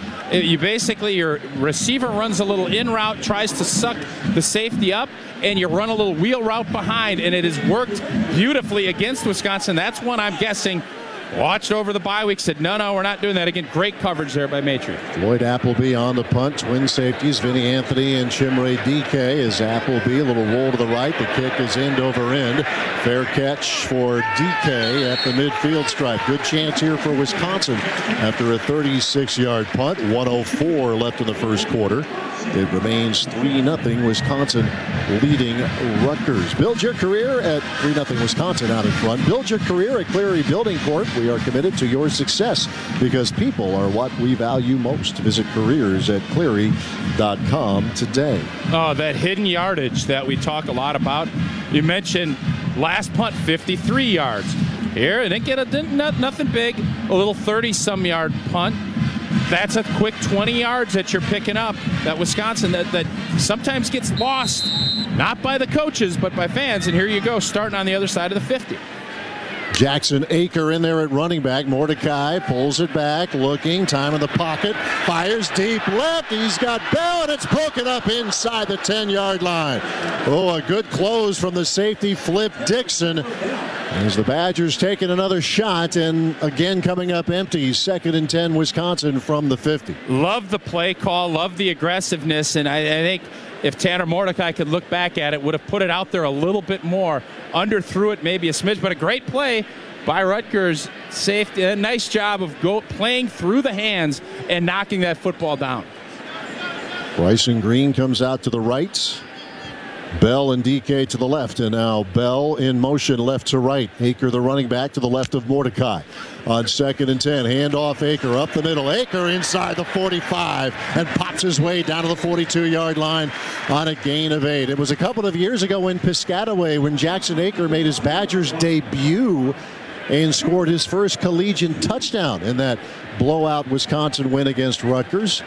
Your receiver runs a little in route, tries to suck the safety up, and you run a little wheel route behind, and it has worked beautifully against Wisconsin. That's one I'm guessing watched over the bye week, said, no, we're not doing that again. Great coverage there by Matry. Lloyd Appleby on the punt. Twin safeties, Vinny Anthony and Chimere Dike. As Appleby, a little roll to the right. The kick is end over end. Fair catch for Dike at the midfield stripe. Good chance here for Wisconsin after a 36-yard punt. 1:04 left in the first quarter. It remains 3-0 Wisconsin leading Rutgers. Build your career at 3-0 Wisconsin out in front. Build your career at Cleary Building Corp. We are committed to your success because people are what we value most. Visit careers at Cleary.com today. Oh, that hidden yardage that we talk a lot about. You mentioned last punt, 53 yards. Here, it didn't get nothing big. A little 30-some yard punt. That's a quick 20 yards that you're picking up. That Wisconsin that sometimes gets lost, not by the coaches, but by fans. And here you go, starting on the other side of the 50. Jackson Aker in there at running back. Mordecai pulls it back, looking, time in the pocket, fires deep left. He's got Bell, and it's broken up inside the 10-yard line. Oh, a good close from the safety, Flip Dixon. As the Badgers taking another shot, and again coming up empty. 2nd and 10 Wisconsin from the 50. Love the play call, love the aggressiveness, and I think if Tanner Mordecai could look back at it, would have put it out there a little bit more. Underthrew it maybe a smidge, but a great play by Rutgers. Safety, a nice job of playing through the hands and knocking that football down. Bryson Green comes out to the right. Bell and DK to the left, and now Bell in motion left to right. Aker, the running back, to the left of Mordecai. On 2nd and 10, handoff Aker up the middle. Aker inside the 45 and pops his way down to the 42-yard line on a gain of 8. It was a couple of years ago in Piscataway when Jackson Aker made his Badgers debut and scored his first collegiate touchdown in that blowout Wisconsin win against Rutgers.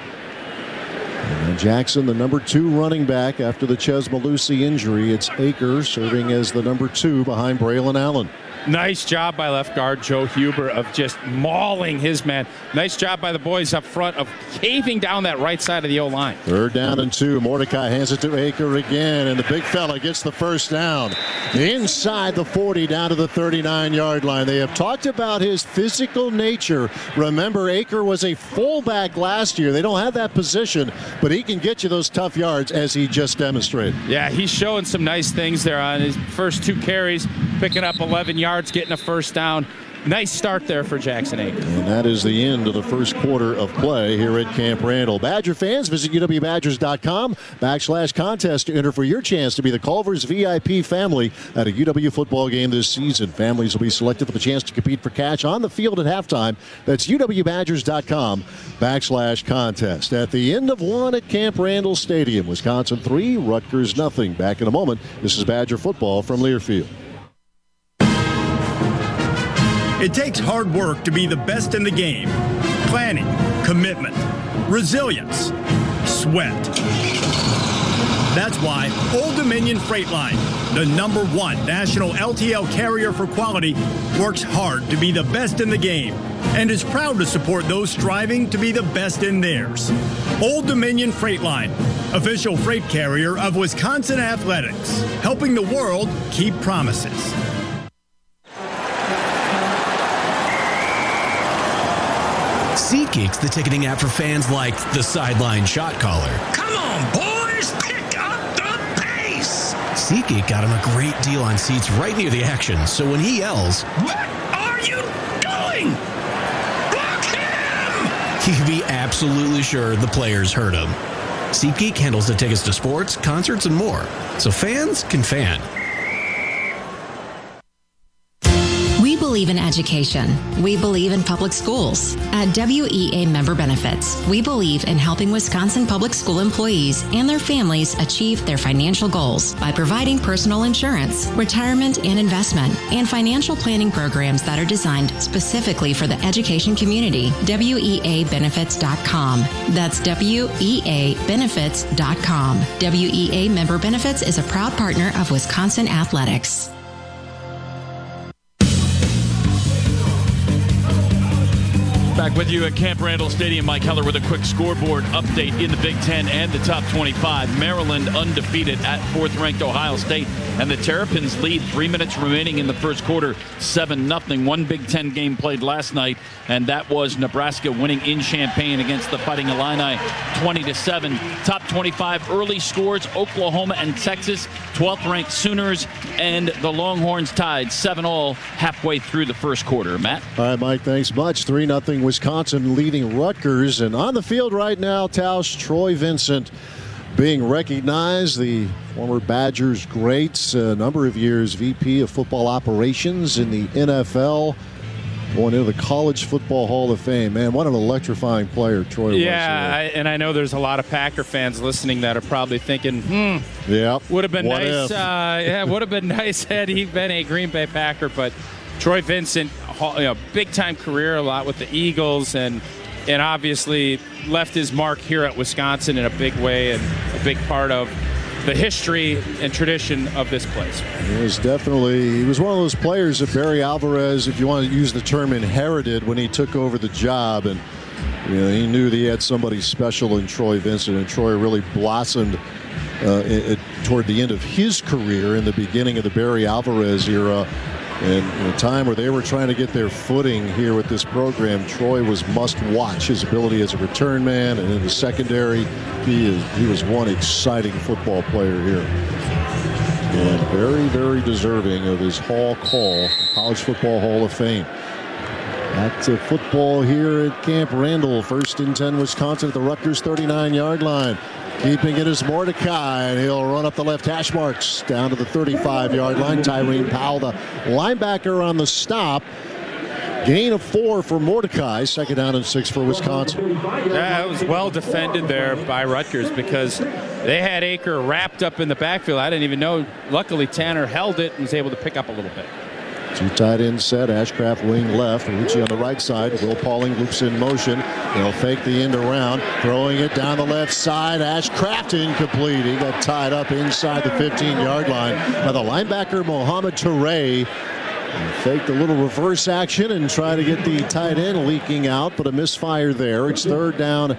And Jackson, the number 2 running back after the Ches Malusi injury. It's Aker serving as the number 2 behind Braylon Allen. Nice job by left guard Joe Huber of just mauling his man. Nice job by the boys up front of caving down that right side of the O-line. 3rd down and 2. Mordecai hands it to Aker again, and the big fella gets the first down. Inside the 40 down to the 39-yard line. They have talked about his physical nature. Remember, Aker was a fullback last year. They don't have that position, but he can get you those tough yards as he just demonstrated. Yeah, he's showing some nice things there on his first 2 carries, picking up 11 yards, getting a first down. Nice start there for Jackson Aker. And that is the end of the first quarter of play here at Camp Randall. Badger fans, visit UWBadgers.com/contest to enter for your chance to be the Culver's VIP family at a UW football game this season. Families will be selected for the chance to compete for cash on the field at halftime. That's UWBadgers.com/contest. At the end of 1 at Camp Randall Stadium, Wisconsin 3, Rutgers 0. Back in a moment. This is Badger football from Learfield. It takes hard work to be the best in the game. Planning, commitment, resilience, sweat. That's why Old Dominion Freight Line, the #1 national LTL carrier for quality, works hard to be the best in the game and is proud to support those striving to be the best in theirs. Old Dominion Freight Line, official freight carrier of Wisconsin Athletics, helping the world keep promises. SeatGeek's the ticketing app for fans like the sideline shot caller. Come on, boys, pick up the pace. SeatGeek got him a great deal on seats right near the action, so when he yells, "What are you doing? Block him!" he can be absolutely sure the players heard him. SeatGeek handles the tickets to sports, concerts, and more, so fans can fan. We believe in education. We believe in public schools. At WEA Member Benefits, we believe in helping Wisconsin public school employees and their families achieve their financial goals by providing personal insurance, retirement and investment, and financial planning programs that are designed specifically for the education community. WEAbenefits.com. That's WEAbenefits.com. WEA Member Benefits is a proud partner of Wisconsin Athletics. Back with you at Camp Randall Stadium. Mike Heller with a quick scoreboard update in the Big Ten and the top 25. Maryland undefeated at 4th-ranked Ohio State. And the Terrapins lead 3 minutes remaining in the first quarter, 7-0. One Big Ten game played last night, and that was Nebraska winning in Champaign against the Fighting Illini 20-7. Top 25 early scores, Oklahoma and Texas, 12th-ranked Sooners, and the Longhorns tied 7-all halfway through the first quarter. Matt? All right, Mike, thanks much. 3-0 Wisconsin leading Rutgers. And on the field right now, Tausch, Troy Vincent being recognized, the former Badgers greats, a number of years VP of football operations in the NFL, going into the College Football Hall of Fame. Man, what an electrifying player Troy was. Yeah, and I know there's a lot of Packer fans listening that are probably thinking, would have been nice. Would have been nice had he been a Green Bay Packer. But Troy Vincent, big-time career, a lot with the Eagles, and obviously left his mark here at Wisconsin in a big way and a big part of the history and tradition of this place. He was one of those players that Barry Alvarez, if you want to use the term, inherited when he took over the job. And he knew that he had somebody special in Troy Vincent, and Troy really blossomed toward the end of his career in the beginning of the Barry Alvarez era. And in a time where they were trying to get their footing here with this program, Troy was must-watch. His ability as a return man, and in the secondary, he was one exciting football player here. And very, very deserving of his Hall call, College Football Hall of Fame. Back to football here at Camp Randall. 1st and 10 Wisconsin at the Rutgers 39-yard line. Keeping it is Mordecai, and he'll run up the left hash marks down to the 35-yard line. Tyreen Powell, the linebacker, on the stop. Gain of 4 for Mordecai. 2nd down and 6 for Wisconsin. Yeah, it was well defended there by Rutgers because they had Aker wrapped up in the backfield. I didn't even know. Luckily, Tanner held it and was able to pick up a little bit. 2 tight end set. Ashcraft wing left. Rucci on the right side. Will Pauling loops in motion. They'll fake the end around. Throwing it down the left side. Ashcraft incomplete. He got tied up inside the 15-yard line by the linebacker Mohamed Toure. Faked a little reverse action and try to get the tight end leaking out, but a misfire there. It's 3rd down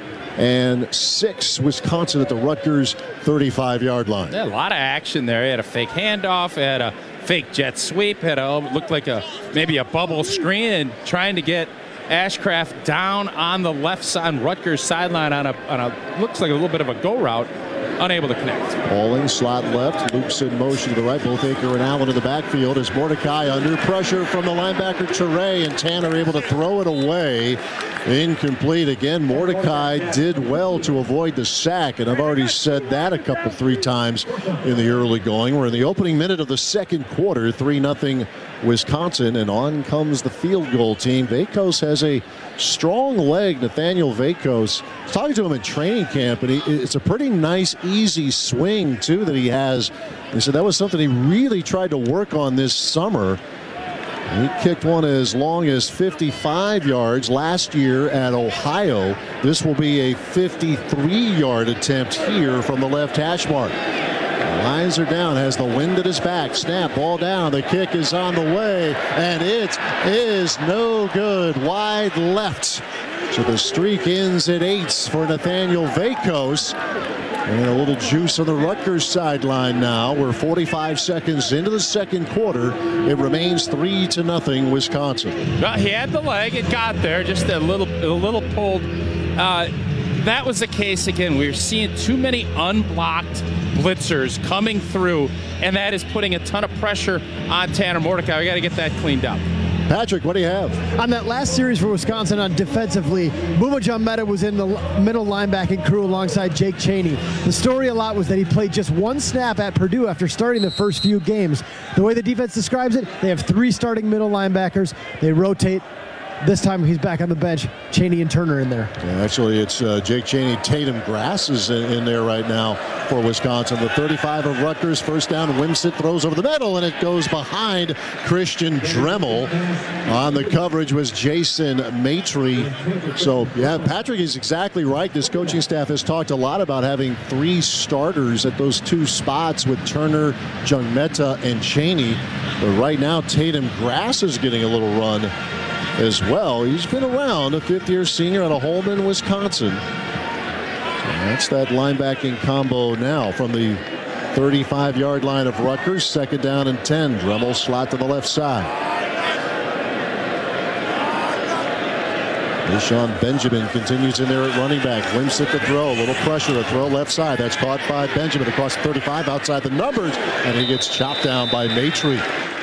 and 6. Wisconsin at the Rutgers 35-yard line. Yeah, a lot of action there. He had a fake handoff, had a fake jet sweep, looked like maybe a bubble screen, and trying to get Ashcraft down on the left side, Rutgers sideline on a looks like a little bit of a go route, unable to connect. Pauling slot left, loops in motion to the right. Both Aker and Allen in the backfield as Mordecai under pressure from the linebacker Toure, and Tanner able to throw it away. Incomplete again. Mordecai did well to avoid the sack, and I've already said that 3 times in the early going. We're in the opening minute of the second quarter, 3-0 Wisconsin, and on comes the field goal team. Vakos has a strong leg, Nathaniel Vakos. I was talking to him in training camp, and it's a pretty nice, easy swing, too, that he has. He said that was something he really tried to work on this summer. He kicked one as long as 55 yards last year at Ohio. This will be a 53-yard attempt here from the left hash mark. Lines are down, has the wind at his back. Snap, ball down. The kick is on the way, and it is no good. Wide left. So the streak ends at 8 for Nathaniel Vakos. And a little juice on the Rutgers sideline now. We're 45 seconds into the second quarter. It remains 3-0 Wisconsin. Well, he had the leg. It got there. Just a little pulled. That was the case again. We were seeing too many unblocked blitzers coming through, and that is putting a ton of pressure on Tanner Mordecai. We got to get that cleaned up. Patrick, what do you have? On that last series for Wisconsin on defensively, Muma John Mehta was in the middle linebacking crew alongside Jake Chaney. The story a lot was that he played just 1 snap at Purdue after starting the first few games. The way the defense describes it, they have 3 starting middle linebackers. They rotate. This time he's back on the bench. Chaney and Turner in there. Yeah, actually, it's Jake Chaney. Tatum Grass is in there right now for Wisconsin. The 35 of Rutgers. First down. Wimsatt throws over the middle, and it goes behind Christian Dremel. On the coverage was Jason Maitre. So, yeah, Patrick is exactly right. This coaching staff has talked a lot about having 3 starters at those 2 spots with Turner, Jungmeta, and Chaney. But right now, Tatum Grass is getting a little run as well. He's been around, a fifth-year senior out of Holman, Wisconsin. And that's that linebacking combo now from the 35-yard line of Rutgers. 2nd down and 10. Dremel slot to the left side. Deshaun Benjamin continues in there at running back. Wimsatt to throw. A little pressure. A throw left side. That's caught by Benjamin across the 35 outside the numbers. And he gets chopped down by Maitre.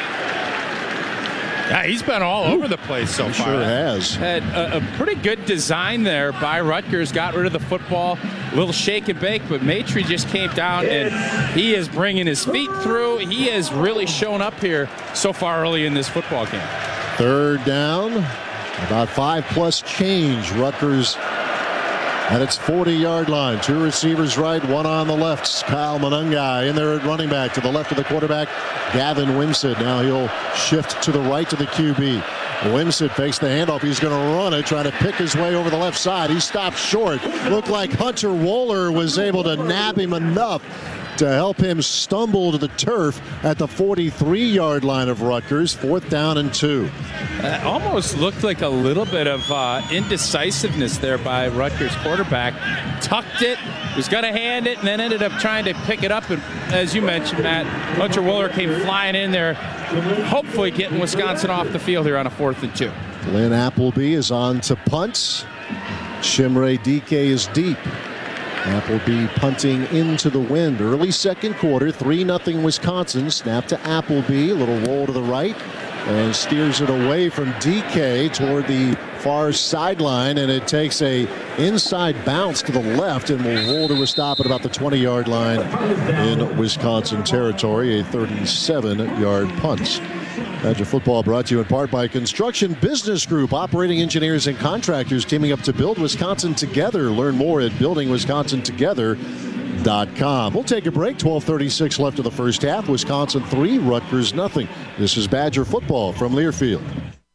Yeah, he's been all over the place so far. Sure has. Had a pretty good design there by Rutgers. Got rid of the football. A little shake and bake, but Maitre just came down, and he is bringing his feet through. He has really shown up here so far early in this football game. 3rd down. About 5+ change. Rutgers at its 40-yard line. 2 receivers right, 1 on the left. Kyle Monungai in there at running back. To the left of the quarterback, Gavin Wimsatt. Now he'll shift to the right to the QB. Wimsatt fakes the handoff. He's going to run it, trying to pick his way over the left side. He stopped short. Looked like Hunter Wohler was able to nab him enough to help him stumble to the turf at the 43-yard line of Rutgers. 4th down and 2. Almost looked like a little bit of indecisiveness there by Rutgers quarterback. Tucked it, was going to hand it, and then ended up trying to pick it up. And as you mentioned, Matt, Hunter Wohler came flying in there, hopefully getting Wisconsin off the field here on a 4th and 2. Glenn Appleby is on to punt. Chimere Dike is deep. Appleby punting into the wind. Early 2nd quarter, 3-0 Wisconsin. Snap to Appleby, a little roll to the right, and steers it away from DK toward the far sideline, and it takes a inside bounce to the left and will roll to a stop at about the 20-yard line in Wisconsin territory. A 37-yard punt. Badger football brought to you in part by Construction Business Group, operating engineers and contractors teaming up to build Wisconsin together. Learn more at buildingwisconsintogether.com. We'll take a break. 12:36 left of the first half. Wisconsin 3, Rutgers 0. This is Badger football from Learfield.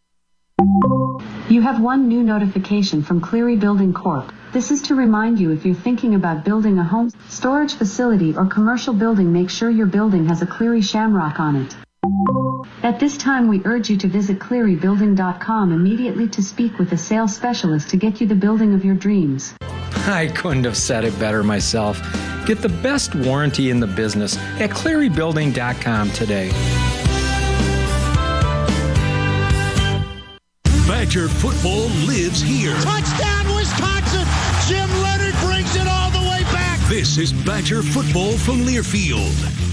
You have one new notification from Cleary Building Corp. This is to remind you, if you're thinking about building a home, storage facility, or commercial building, make sure your building has a Cleary Shamrock on it. At this time, we urge you to visit clearybuilding.com immediately to speak with a sales specialist to get you the building of your dreams. I couldn't have said it better myself. Get the best warranty in the business at clearybuilding.com today. Badger football lives here. Touchdown, Wisconsin! Jim Leonard brings it all the way back. This is Badger football from Learfield.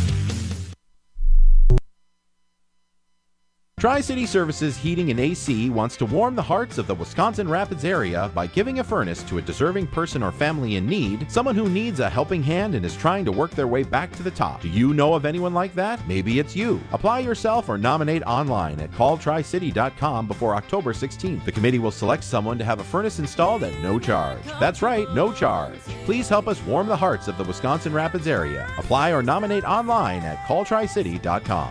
Tri-City Services Heating and AC wants to warm the hearts of the Wisconsin Rapids area by giving a furnace to a deserving person or family in need, someone who needs a helping hand and is trying to work their way back to the top. Do you know of anyone like that? Maybe it's you. Apply yourself or nominate online at calltricity.com before October 16th. The committee will select someone to have a furnace installed at no charge. That's right, no charge. Please help us warm the hearts of the Wisconsin Rapids area. Apply or nominate online at calltricity.com.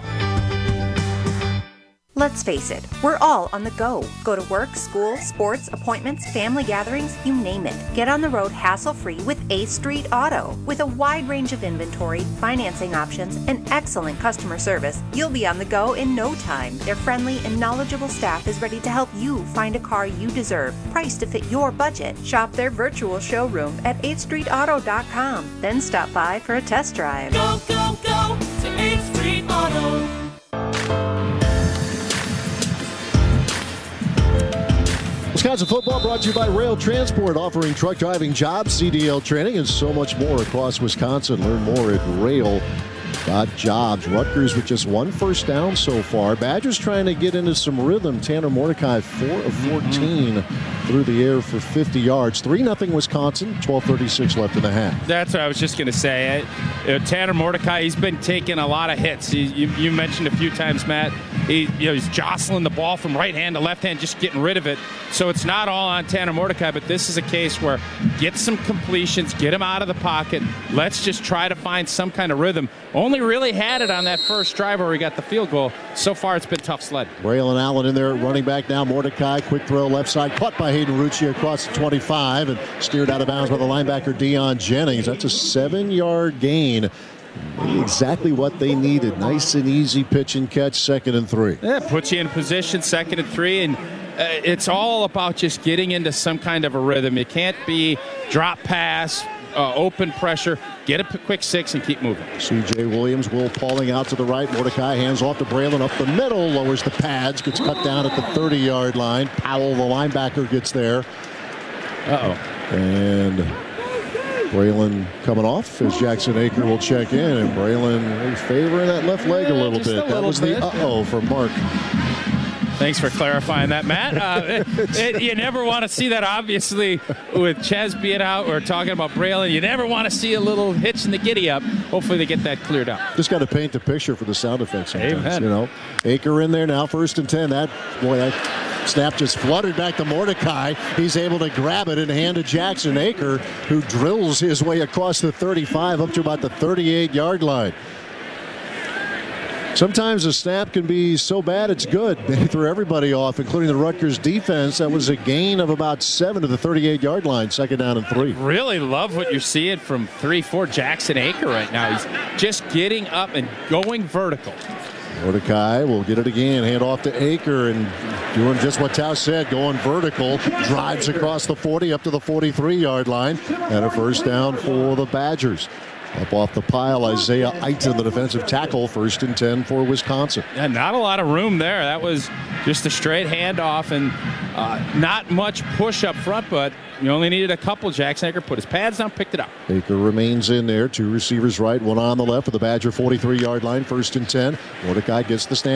Let's face it, we're all on the go. Go to work, school, sports, appointments, family gatherings, you name it. Get on the road hassle-free with A Street Auto. With a wide range of inventory, financing options, and excellent customer service, you'll be on the go in no time. Their friendly and knowledgeable staff is ready to help you find a car you deserve, priced to fit your budget. Shop their virtual showroom at 8thstreetauto.com. Then stop by for a test drive. Go, go, go to 8th Street Auto. Wisconsin football brought to you by Rail Transport, offering truck driving jobs, CDL training, and so much more across Wisconsin. Learn more at rail.jobs. Rutgers with just 1 first down so far. Badgers trying to get into some rhythm. Tanner Mordecai, 4 of 14 through the air for 50 yards. 3-0 Wisconsin, 12:36 left in the half. That's what I was just going to say. Tanner Mordecai, he's been taking a lot of hits. You mentioned a few times, Matt, he's jostling the ball from right hand to left hand, just getting rid of it. So it's not all on Tanner Mordecai, but this is a case where get some completions, get him out of the pocket. Let's just try to find some kind of rhythm. Only really had it on that first drive where he got the field goal. So far, it's been tough sled. Braylon Allen in there, running back now. Mordecai, quick throw left side, caught by Hayden Rucci across the 25 and steered out of bounds by the linebacker Deion Jennings. That's a 7-yard gain. Exactly what they needed. Nice and easy pitch and catch, 2nd and 3. Yeah, puts you in position, 2nd and 3, and it's all about just getting into some kind of a rhythm. It can't be drop pass, open pressure. Get a quick 6 and keep moving. C.J. Williams, Will Pauling out to the right. Mordecai hands off to Braylon up the middle, lowers the pads, gets cut down at the 30-yard line. Powell, the linebacker, gets there. And Braylon coming off as Jackson Aker will check in, and Braylon favoring that left leg a little bit. That was the from Mark. Thanks for clarifying that, Matt. You never want to see that, obviously, with Ches being out or talking about Braylon. You never want to see a little hitch in the giddy-up. Hopefully they get that cleared up. Just got to paint the picture for the sound effects sometimes. Amen. You know, Aker in there now, 1st and 10. That snap just fluttered back to Mordecai. He's able to grab it and hand to Jackson Aker, who drills his way across the 35 up to about the 38-yard line. Sometimes a snap can be so bad it's good. They threw everybody off, including the Rutgers defense. That was a gain of about 7 to the 38-yard line, 2nd down and 3. Really love what you're seeing from 3-4 Jackson Aker right now. He's just getting up and going vertical. Mordecai will get it again, hand off to Aker, and doing just what Tausch said, going vertical, drives across the 40 up to the 43-yard line, and a 1st down for the Badgers. Up off the pile, Isaiah Aiton, the defensive tackle, 1st and 10 for Wisconsin. Yeah, not a lot of room there. That was just a straight handoff and not much push up front, but you only needed a couple. Jackson Aker put his pads down, picked it up. Aker remains in there. 2 receivers right, 1 on the left for the Badger 43-yard line, 1st and 10. Mordecai gets the snap.